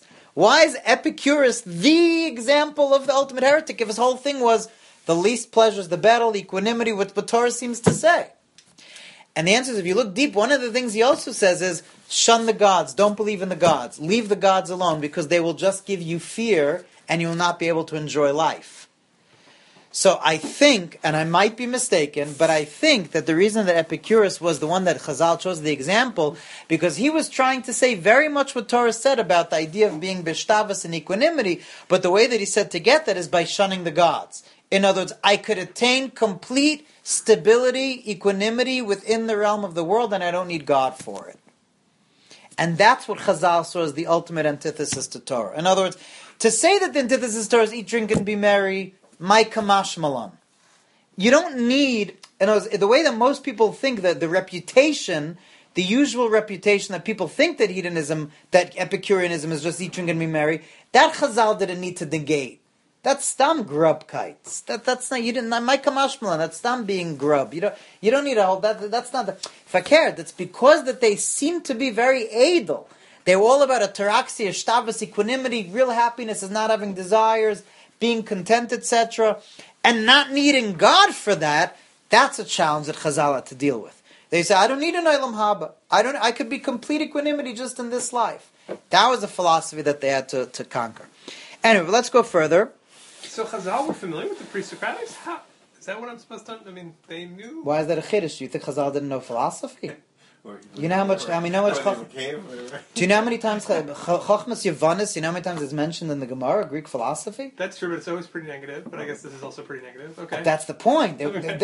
the example of the ultimate heretic if his whole thing was the least pleasures, the battle, equanimity, what Torah seems to say? And the answer is, if you look deep, one of the things he also says is, shun the gods, don't believe in the gods, leave the gods alone, because they will just give you fear and you will not be able to enjoy life. So I think, and I might be mistaken, but I think that the reason that Epicurus was the one that Chazal chose the example, because he was trying to say very much what Torah said about the idea of being beshtavas and equanimity, but the way that he said to get that is by shunning the gods. In other words, I could attain complete stability, equanimity within the realm of the world, and I don't need God for it. And that's what Chazal saw as the ultimate antithesis to Torah. In other words, to say that the antithesis to Torah is eat, drink, and be merry, my kamash malan. You don't need, in other words, the way that most people think that the reputation, the usual reputation that people think that hedonism, that Epicureanism is just eat, drink, and be merry, that Chazal didn't need to negate. That's stam grubkites. That's not, you didn't, my kamashmalan, that's stam being grub. You don't need a whole, that's not the, if I cared, that's because that they seem to be very edel. They were all about ataraxia, shtavas, equanimity, real happiness is not having desires, being content, etc. And not needing God for that, that's a challenge that Chazal had to deal with. They say, I don't need an Olam Haba. I could be complete equanimity just in this life. That was a philosophy that they had to conquer. Anyway, let's go further. So Chazal were familiar with the pre-Socratics? How? Is that what I'm supposed to... I mean, they knew... Why is that a chiddush? Do you think Chazal didn't know philosophy? You know how much... I mean, how much... Do you know how many times... Chochmas Yavanis, you know how many times it's mentioned in the Gemara, Greek philosophy? That's true, but it's always pretty negative. But I guess this is also pretty negative. Okay. That's the point.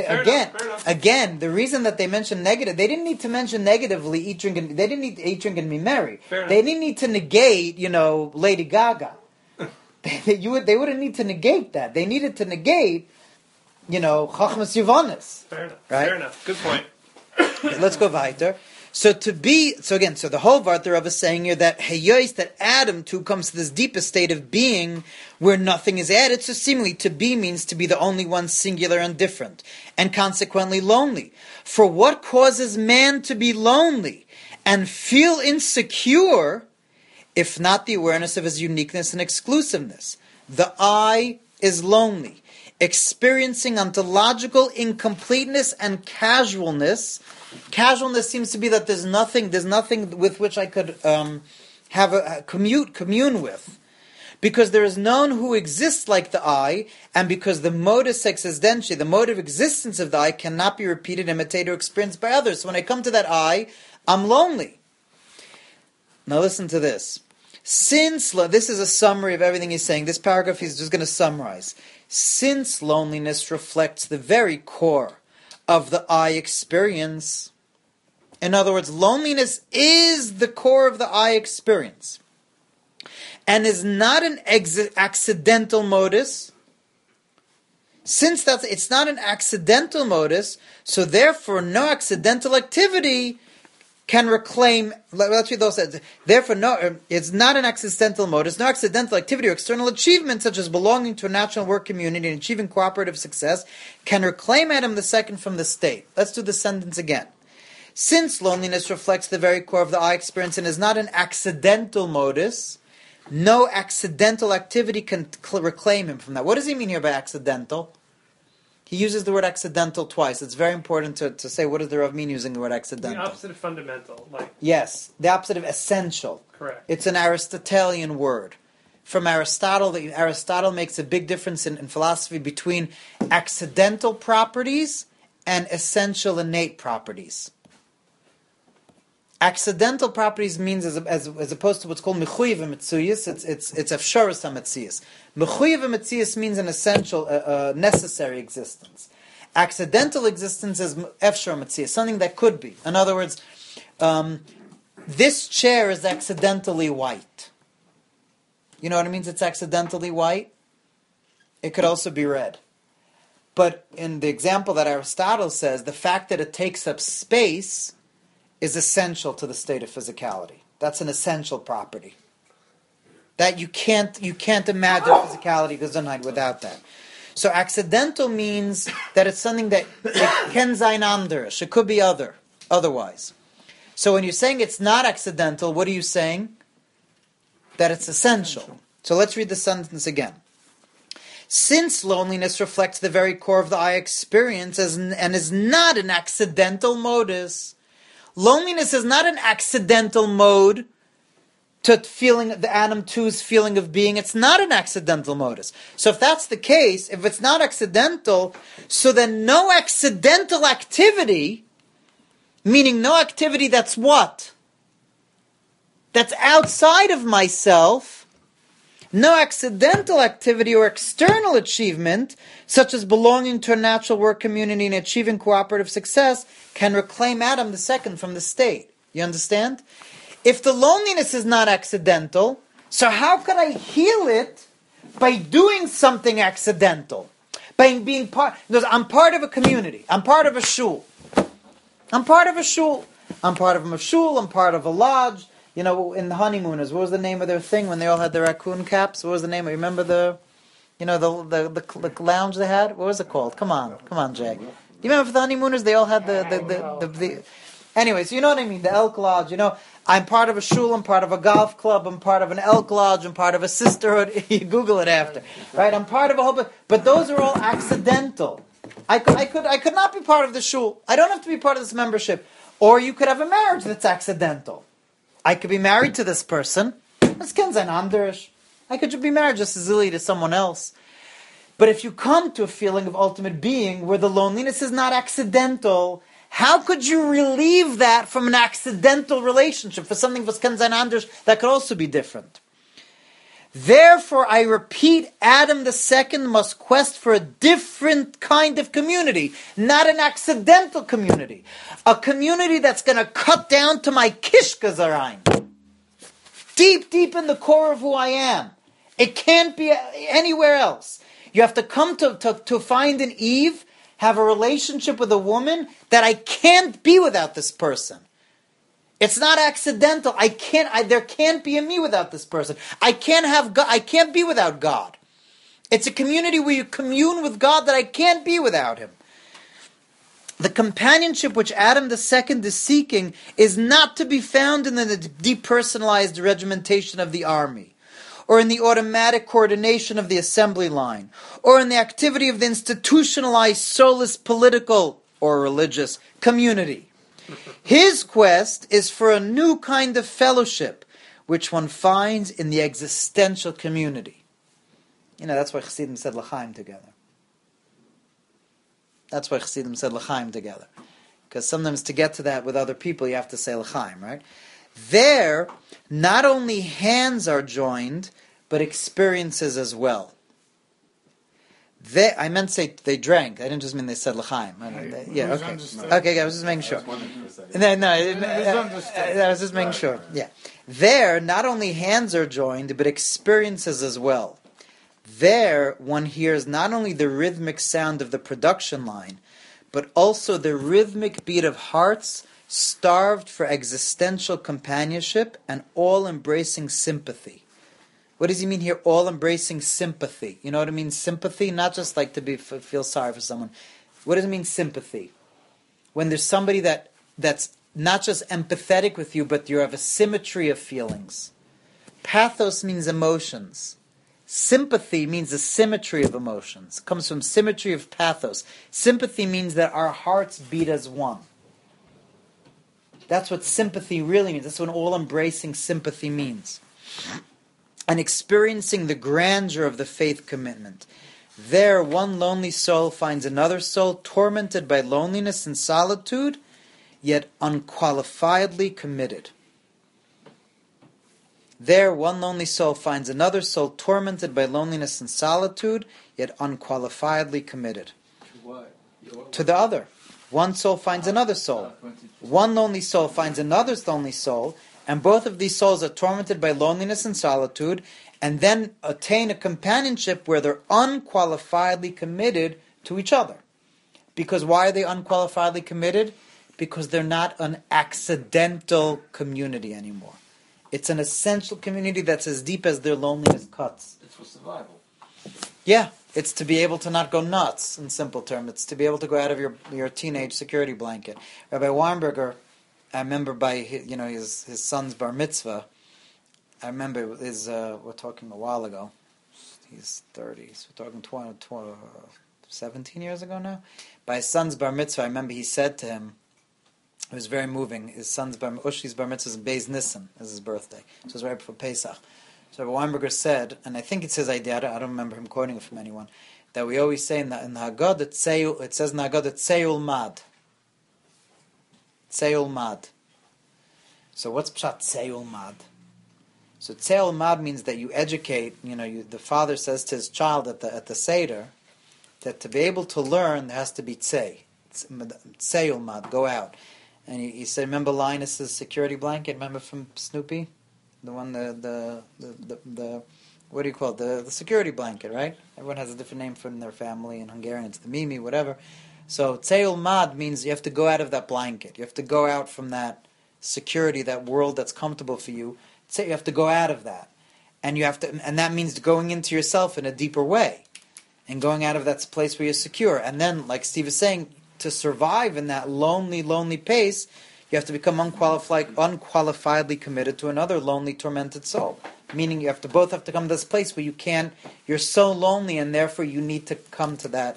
Again, the reason that they mentioned negative, they didn't need to mention negatively eat, drink, and... They didn't need to eat, drink, and be merry. They didn't need to negate, Lady Gaga. They wouldn't need to negate that. They needed to negate, Chachmas Yavanis. Fair enough. Right? Fair enough. Good point. Let's go weiter. So the whole Vartar Rav is saying here that Heyois, that Adam too comes to this deepest state of being where nothing is added. So seemingly to be means to be the only one, singular and different, and consequently lonely. For what causes man to be lonely and feel insecure, if not the awareness of his uniqueness and exclusiveness? The I is lonely, experiencing ontological incompleteness and casualness. Casualness seems to be that there's nothing with which I could have a commune with. Because there is none who exists like the I, and because the modus existentiae, the mode of existence of the I, cannot be repeated, imitated, or experienced by others. So when I come to that I, I'm lonely. Now listen to this. This is a summary of everything he's saying. This paragraph he's just going to summarize. Since loneliness reflects the very core of the I experience, in other words, loneliness is the core of the I experience, and is not an accidental modus. Since it's not an accidental modus, so therefore no accidental activity can reclaim. Let's read those words. Therefore, it's not an accidental modus. No accidental activity or external achievement, such as belonging to a natural work community and achieving cooperative success, can reclaim Adam II from the state. Let's do the sentence again. Since loneliness reflects the very core of the I experience and is not an accidental modus, no accidental activity can reclaim him from that. What does he mean here by accidental? He uses the word accidental twice. It's very important to say, what does the Rav mean using the word accidental? The opposite of fundamental. Yes, the opposite of essential. Correct. It's an Aristotelian word. From Aristotle, Aristotle makes a big difference in philosophy between accidental properties and essential innate properties. Accidental properties means, as opposed to what's called mechuyev v'metzuyos, it's afsharas hametzias. Mechuyev v'metzuyos means an essential, necessary existence. Accidental existence is efshar metzias, something that could be. In other words, this chair is accidentally white. You know what it means? It's accidentally white. It could also be red. But in the example that Aristotle says, the fact that it takes up space is essential to the state of physicality. That's an essential property. That you can't imagine physicality Gesundheit without that. So accidental means that it's something that it can sein anders. It could be otherwise. So when you're saying it's not accidental, what are you saying? That it's essential. So let's read the sentence again. Since loneliness reflects the very core of the I experience and is not an accidental modus, loneliness is not an accidental mode to feeling the Adam 2's feeling of being. It's not an accidental modus. So if that's the case, if it's not accidental, so then no accidental activity, meaning no activity that's what? That's outside of myself, no accidental activity or external achievement, such as belonging to a natural work community and achieving cooperative success, can reclaim Adam the second from the state. You understand? If the loneliness is not accidental, so how could I heal it by doing something accidental? By being part... I'm part of a community. I'm part of a shul. I'm part of a shul. I'm part of a shul. I'm part of a lodge. You know, in the honeymooners, what was the name of their thing when they all had their raccoon caps? What was the name? Remember the lounge they had? What was it called? Come on, Jay. Do you remember for the honeymooners they all had the Anyways, you know what I mean? The elk lodge. You know, I'm part of a shul. I'm part of a golf club. I'm part of an elk lodge. I'm part of a sisterhood. You Google it after, right? I'm part of a whole. But those are all accidental. I could not be part of the shul. I don't have to be part of this membership. Or you could have a marriage that's accidental. I could be married to this person. That's kein sein anders. I could be married just as easily to someone else. But if you come to a feeling of ultimate being where the loneliness is not accidental, how could you relieve that from an accidental relationship for something was kein sein anders that could also be different? Therefore, I repeat, Adam II must quest for a different kind of community, not an accidental community. A community that's going to cut down to my kishkazarein. Deep, deep in the core of who I am. It can't be anywhere else. You have to come to find an Eve, have a relationship with a woman that I can't be without this person. It's not accidental. There can't be a me without this person. I can't have God. I can't be without God. It's a community where you commune with God that I can't be without Him. The companionship which Adam II is seeking is not to be found in the depersonalized regimentation of the army, or in the automatic coordination of the assembly line, or in the activity of the institutionalized soulless political or religious community. His quest is for a new kind of fellowship, which one finds in the existential community. You know, that's why Chassidim said L'chaim together. That's why Chassidim said L'chaim together. Because sometimes to get to that with other people, you have to say L'chaim, right? There, not only hands are joined, but experiences as well. I meant to say they drank. I didn't just mean they said L'chaim. Yeah, okay. Okay, I was just making sure. I was just making sure. Yeah. There, not only hands are joined, but experiences as well. There, one hears not only the rhythmic sound of the production line, but also the rhythmic beat of hearts starved for existential companionship and all-embracing sympathy. What does he mean here, all-embracing sympathy? You know what I mean, sympathy? Not just like to feel sorry for someone. What does it mean, sympathy? When there's somebody that's not just empathetic with you, but you have a symmetry of feelings. Pathos means emotions. Sympathy means a symmetry of emotions. It comes from symmetry of pathos. Sympathy means that our hearts beat as one. That's what sympathy really means. That's what all-embracing sympathy means. And experiencing the grandeur of the faith commitment. There, one lonely soul finds another soul tormented by loneliness and solitude, yet unqualifiedly committed. There, one lonely soul finds another soul tormented by loneliness and solitude, yet unqualifiedly committed. To what? To the other. One soul finds another soul. One lonely soul finds another lonely soul, and both of these souls are tormented by loneliness and solitude, and then attain a companionship where they're unqualifiedly committed to each other. Because why are they unqualifiedly committed? Because they're not an accidental community anymore. It's an essential community that's as deep as their loneliness cuts. It's for survival. Yeah, it's to be able to not go nuts, in simple terms. It's to be able to go out of your teenage security blanket. Rabbi Weinberger, I remember by his son's bar mitzvah, I remember we're talking a while ago. He's 30, so we're talking 17 years ago now. By his son's bar mitzvah, I remember he said to him, it was very moving. His son's Ushi's bar mitzvah is Beis Nisan, is his birthday. So it was right before Pesach. So Weinberger said, and I think it's his idea, I don't remember him quoting it from anyone, that we always say in the Haggadah, it says in the Haggadah, Tzeiul Mad. Tzeiul Mad. So what's Pshat Tzeiul Mad? So Tzeiul Mad means that you educate, the father says to his child at the Seder, that to be able to learn, there has to be Tzei. Tzeiul Mad, go out. And he said, remember Linus's security blanket? Remember from Snoopy? The one, the what do you call it? The security blanket, right? Everyone has a different name for in their family. In Hungarian, it's the Mimi, whatever. So, Tzeil Mad means you have to go out of that blanket. You have to go out from that security, that world that's comfortable for you. You have to go out of that. And you have to, and that means going into yourself in a deeper way. And going out of that place where you're secure. And then, like Steve is saying, to survive in that lonely, lonely pace, you have to become unqualifiedly committed to another lonely, tormented soul. Meaning you both have to come to this place where you're so lonely, and therefore you need to come to that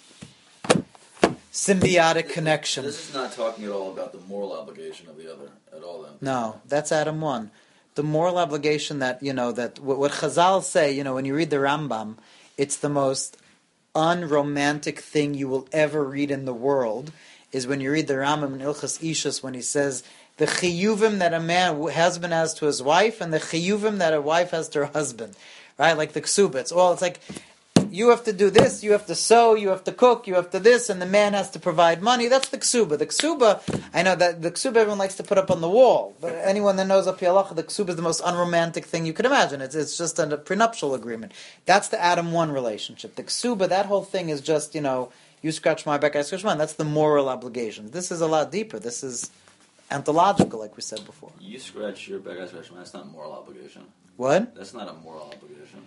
symbiotic connection. This is not talking at all about the moral obligation of the other at all, then. No, that's Adam 1. The moral obligation that what Chazal say, when you read the Rambam, it's the most unromantic thing you will ever read in the world, is when you read the Rambam in Ilchas Ishus, when he says the chiyuvim that a husband has to his wife and the chiyuvim that a wife has to her husband, right? Like the ksuba. It's like you have to do this, you have to sew, you have to cook, you have to this, and the man has to provide money. That's the ksuba. The ksuba, I know that the ksuba everyone likes to put up on the wall, but anyone that knows Al Pi Halacha, the ksuba is the most unromantic thing you could imagine. It's just a prenuptial agreement. That's the Adam 1 relationship. The ksuba, that whole thing is just, you scratch my back, I scratch mine. That's the moral obligation. This is a lot deeper. This is ontological, like we said before. You scratch your back, I scratch mine. That's not a moral obligation. What? That's not a moral obligation.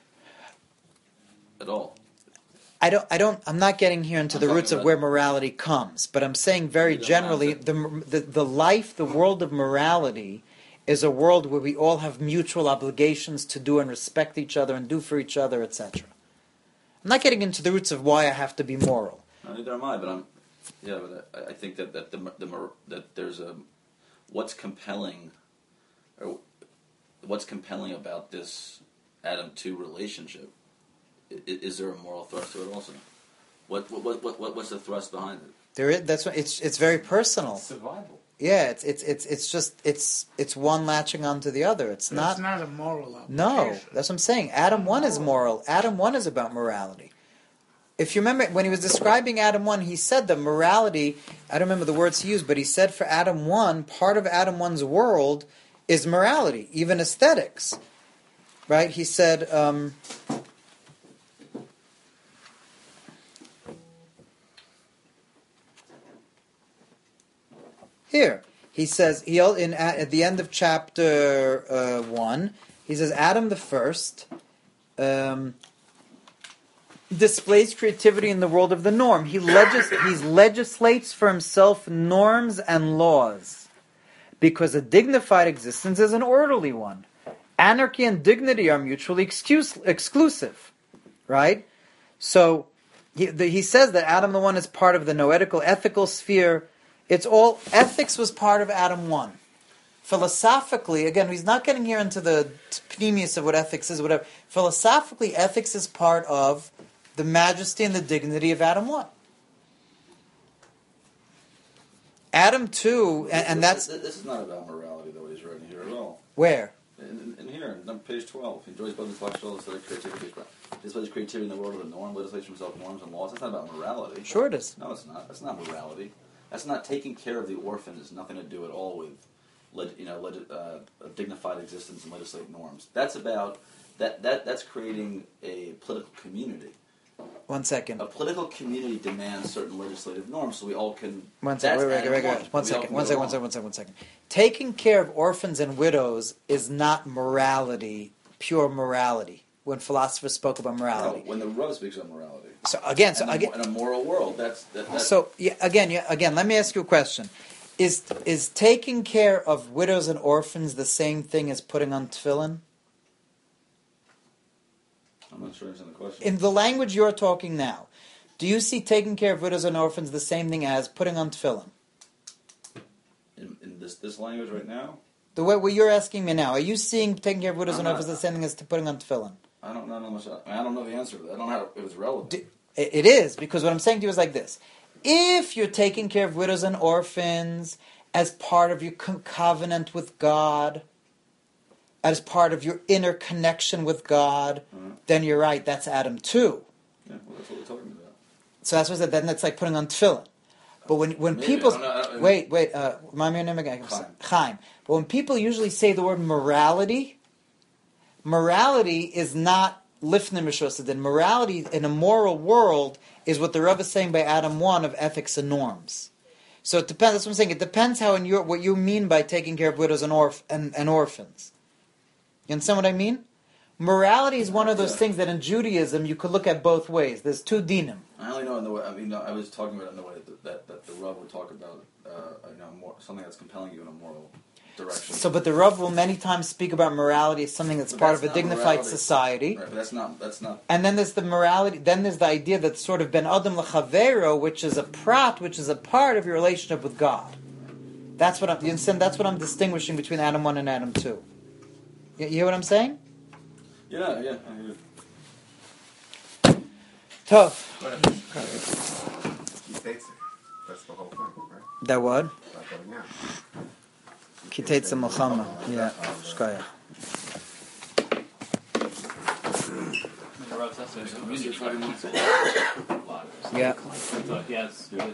At all. I'm not getting here into the roots of where morality comes, but I'm saying very generally, the life, the world of morality is a world where we all have mutual obligations to do and respect each other and do for each other, etc. I'm not getting into the roots of why I have to be moral. Neither am I, but I think that there's what's compelling about this Adam 2 relationship. Is there a moral thrust to it also? What's the thrust behind it? There is. That's what it's very personal. It's survival. Yeah, it's one latching onto the other. It's not a moral obligation. No, that's what I'm saying. Adam 1 is moral. Adam 1 is about morality. If you remember, when he was describing Adam 1, he said that morality, I don't remember the words he used, but he said for Adam 1, part of Adam 1's world is morality, even aesthetics. Right? He said... Here, he says, at the end of chapter 1, he says, Adam the first displays creativity in the world of the norm. He legislates for himself norms and laws, because a dignified existence is an orderly one. Anarchy and dignity are mutually exclusive, right? So, he says that Adam the one is part of the noetical, ethical sphere. It's all, ethics was part of Adam 1. Philosophically, again, he's not getting here into the pneumius of what ethics is, whatever. Philosophically, ethics is part of the majesty and the dignity of Adam 1. Adam 2, and that's... This is not about morality, though, he's writing here at all. Where? In here, on page 12. He enjoys both his lifestyle and creativity. Displays creativity in the world of the norm, legislates for himself norms and laws. That's not about morality. Sure it is. No, it's not. That's not morality. That's not taking care of the orphan. Has nothing to do at all with, a dignified existence and legislative norms. That's about that's creating a political community. 1 second. A political community demands certain legislative norms, so we all can. 1 second. Wait. 1 second. 1 second. Taking care of orphans and widows is not morality, pure morality. When philosophers spoke about morality, No, when the Rav speaks of morality. In in a moral world, that's. Again, let me ask you a question: Is taking care of widows and orphans the same thing as putting on tefillin? I'm not sure I understand the question. In the language you're talking now, do you see taking care of widows and orphans the same thing as putting on tefillin? In this language right now? The way what you're asking me now, are you seeing taking care of widows and orphans the same thing as putting on tefillin? I don't know the answer to that. I don't know if it's relevant. It is, because what I'm saying to you is like this. If you're taking care of widows and orphans as part of your covenant with God, as part of your inner connection with God, then you're right, that's Adam 2. Yeah, well, that's what we're talking about. So that's what I said, then that's like putting on tefillin. But when people... Wait, remind me your name again. Chaim. But when people usually say the word morality is not lifnei mishrosadin. Morality in a moral world is what the Rav is saying by Adam 1 of ethics and norms. So it depends. That's what I'm saying. It depends how what you mean by taking care of widows and orphans. You understand what I mean? Morality is one of those things that in Judaism you could look at both ways. There's two dinim. I only know in the way. I was talking about it in the way that the Rav would talk about, something that's compelling you in a moral direction. So, but the Rav will many times speak about morality as something that's part of a dignified society. Right, but that's not. And then there's the morality. Then there's the idea that's sort of ben adam lechavero, which is a prat, which is a part of your relationship with God. That's what you understand. That's what I'm distinguishing between Adam 1 and Adam 2. You hear what I'm saying? Yeah, I hear. Tough. That's the whole thing, right? That what? Not going out. Kitetz Milchama. Yeah. Shkaya. Yeah. Yes.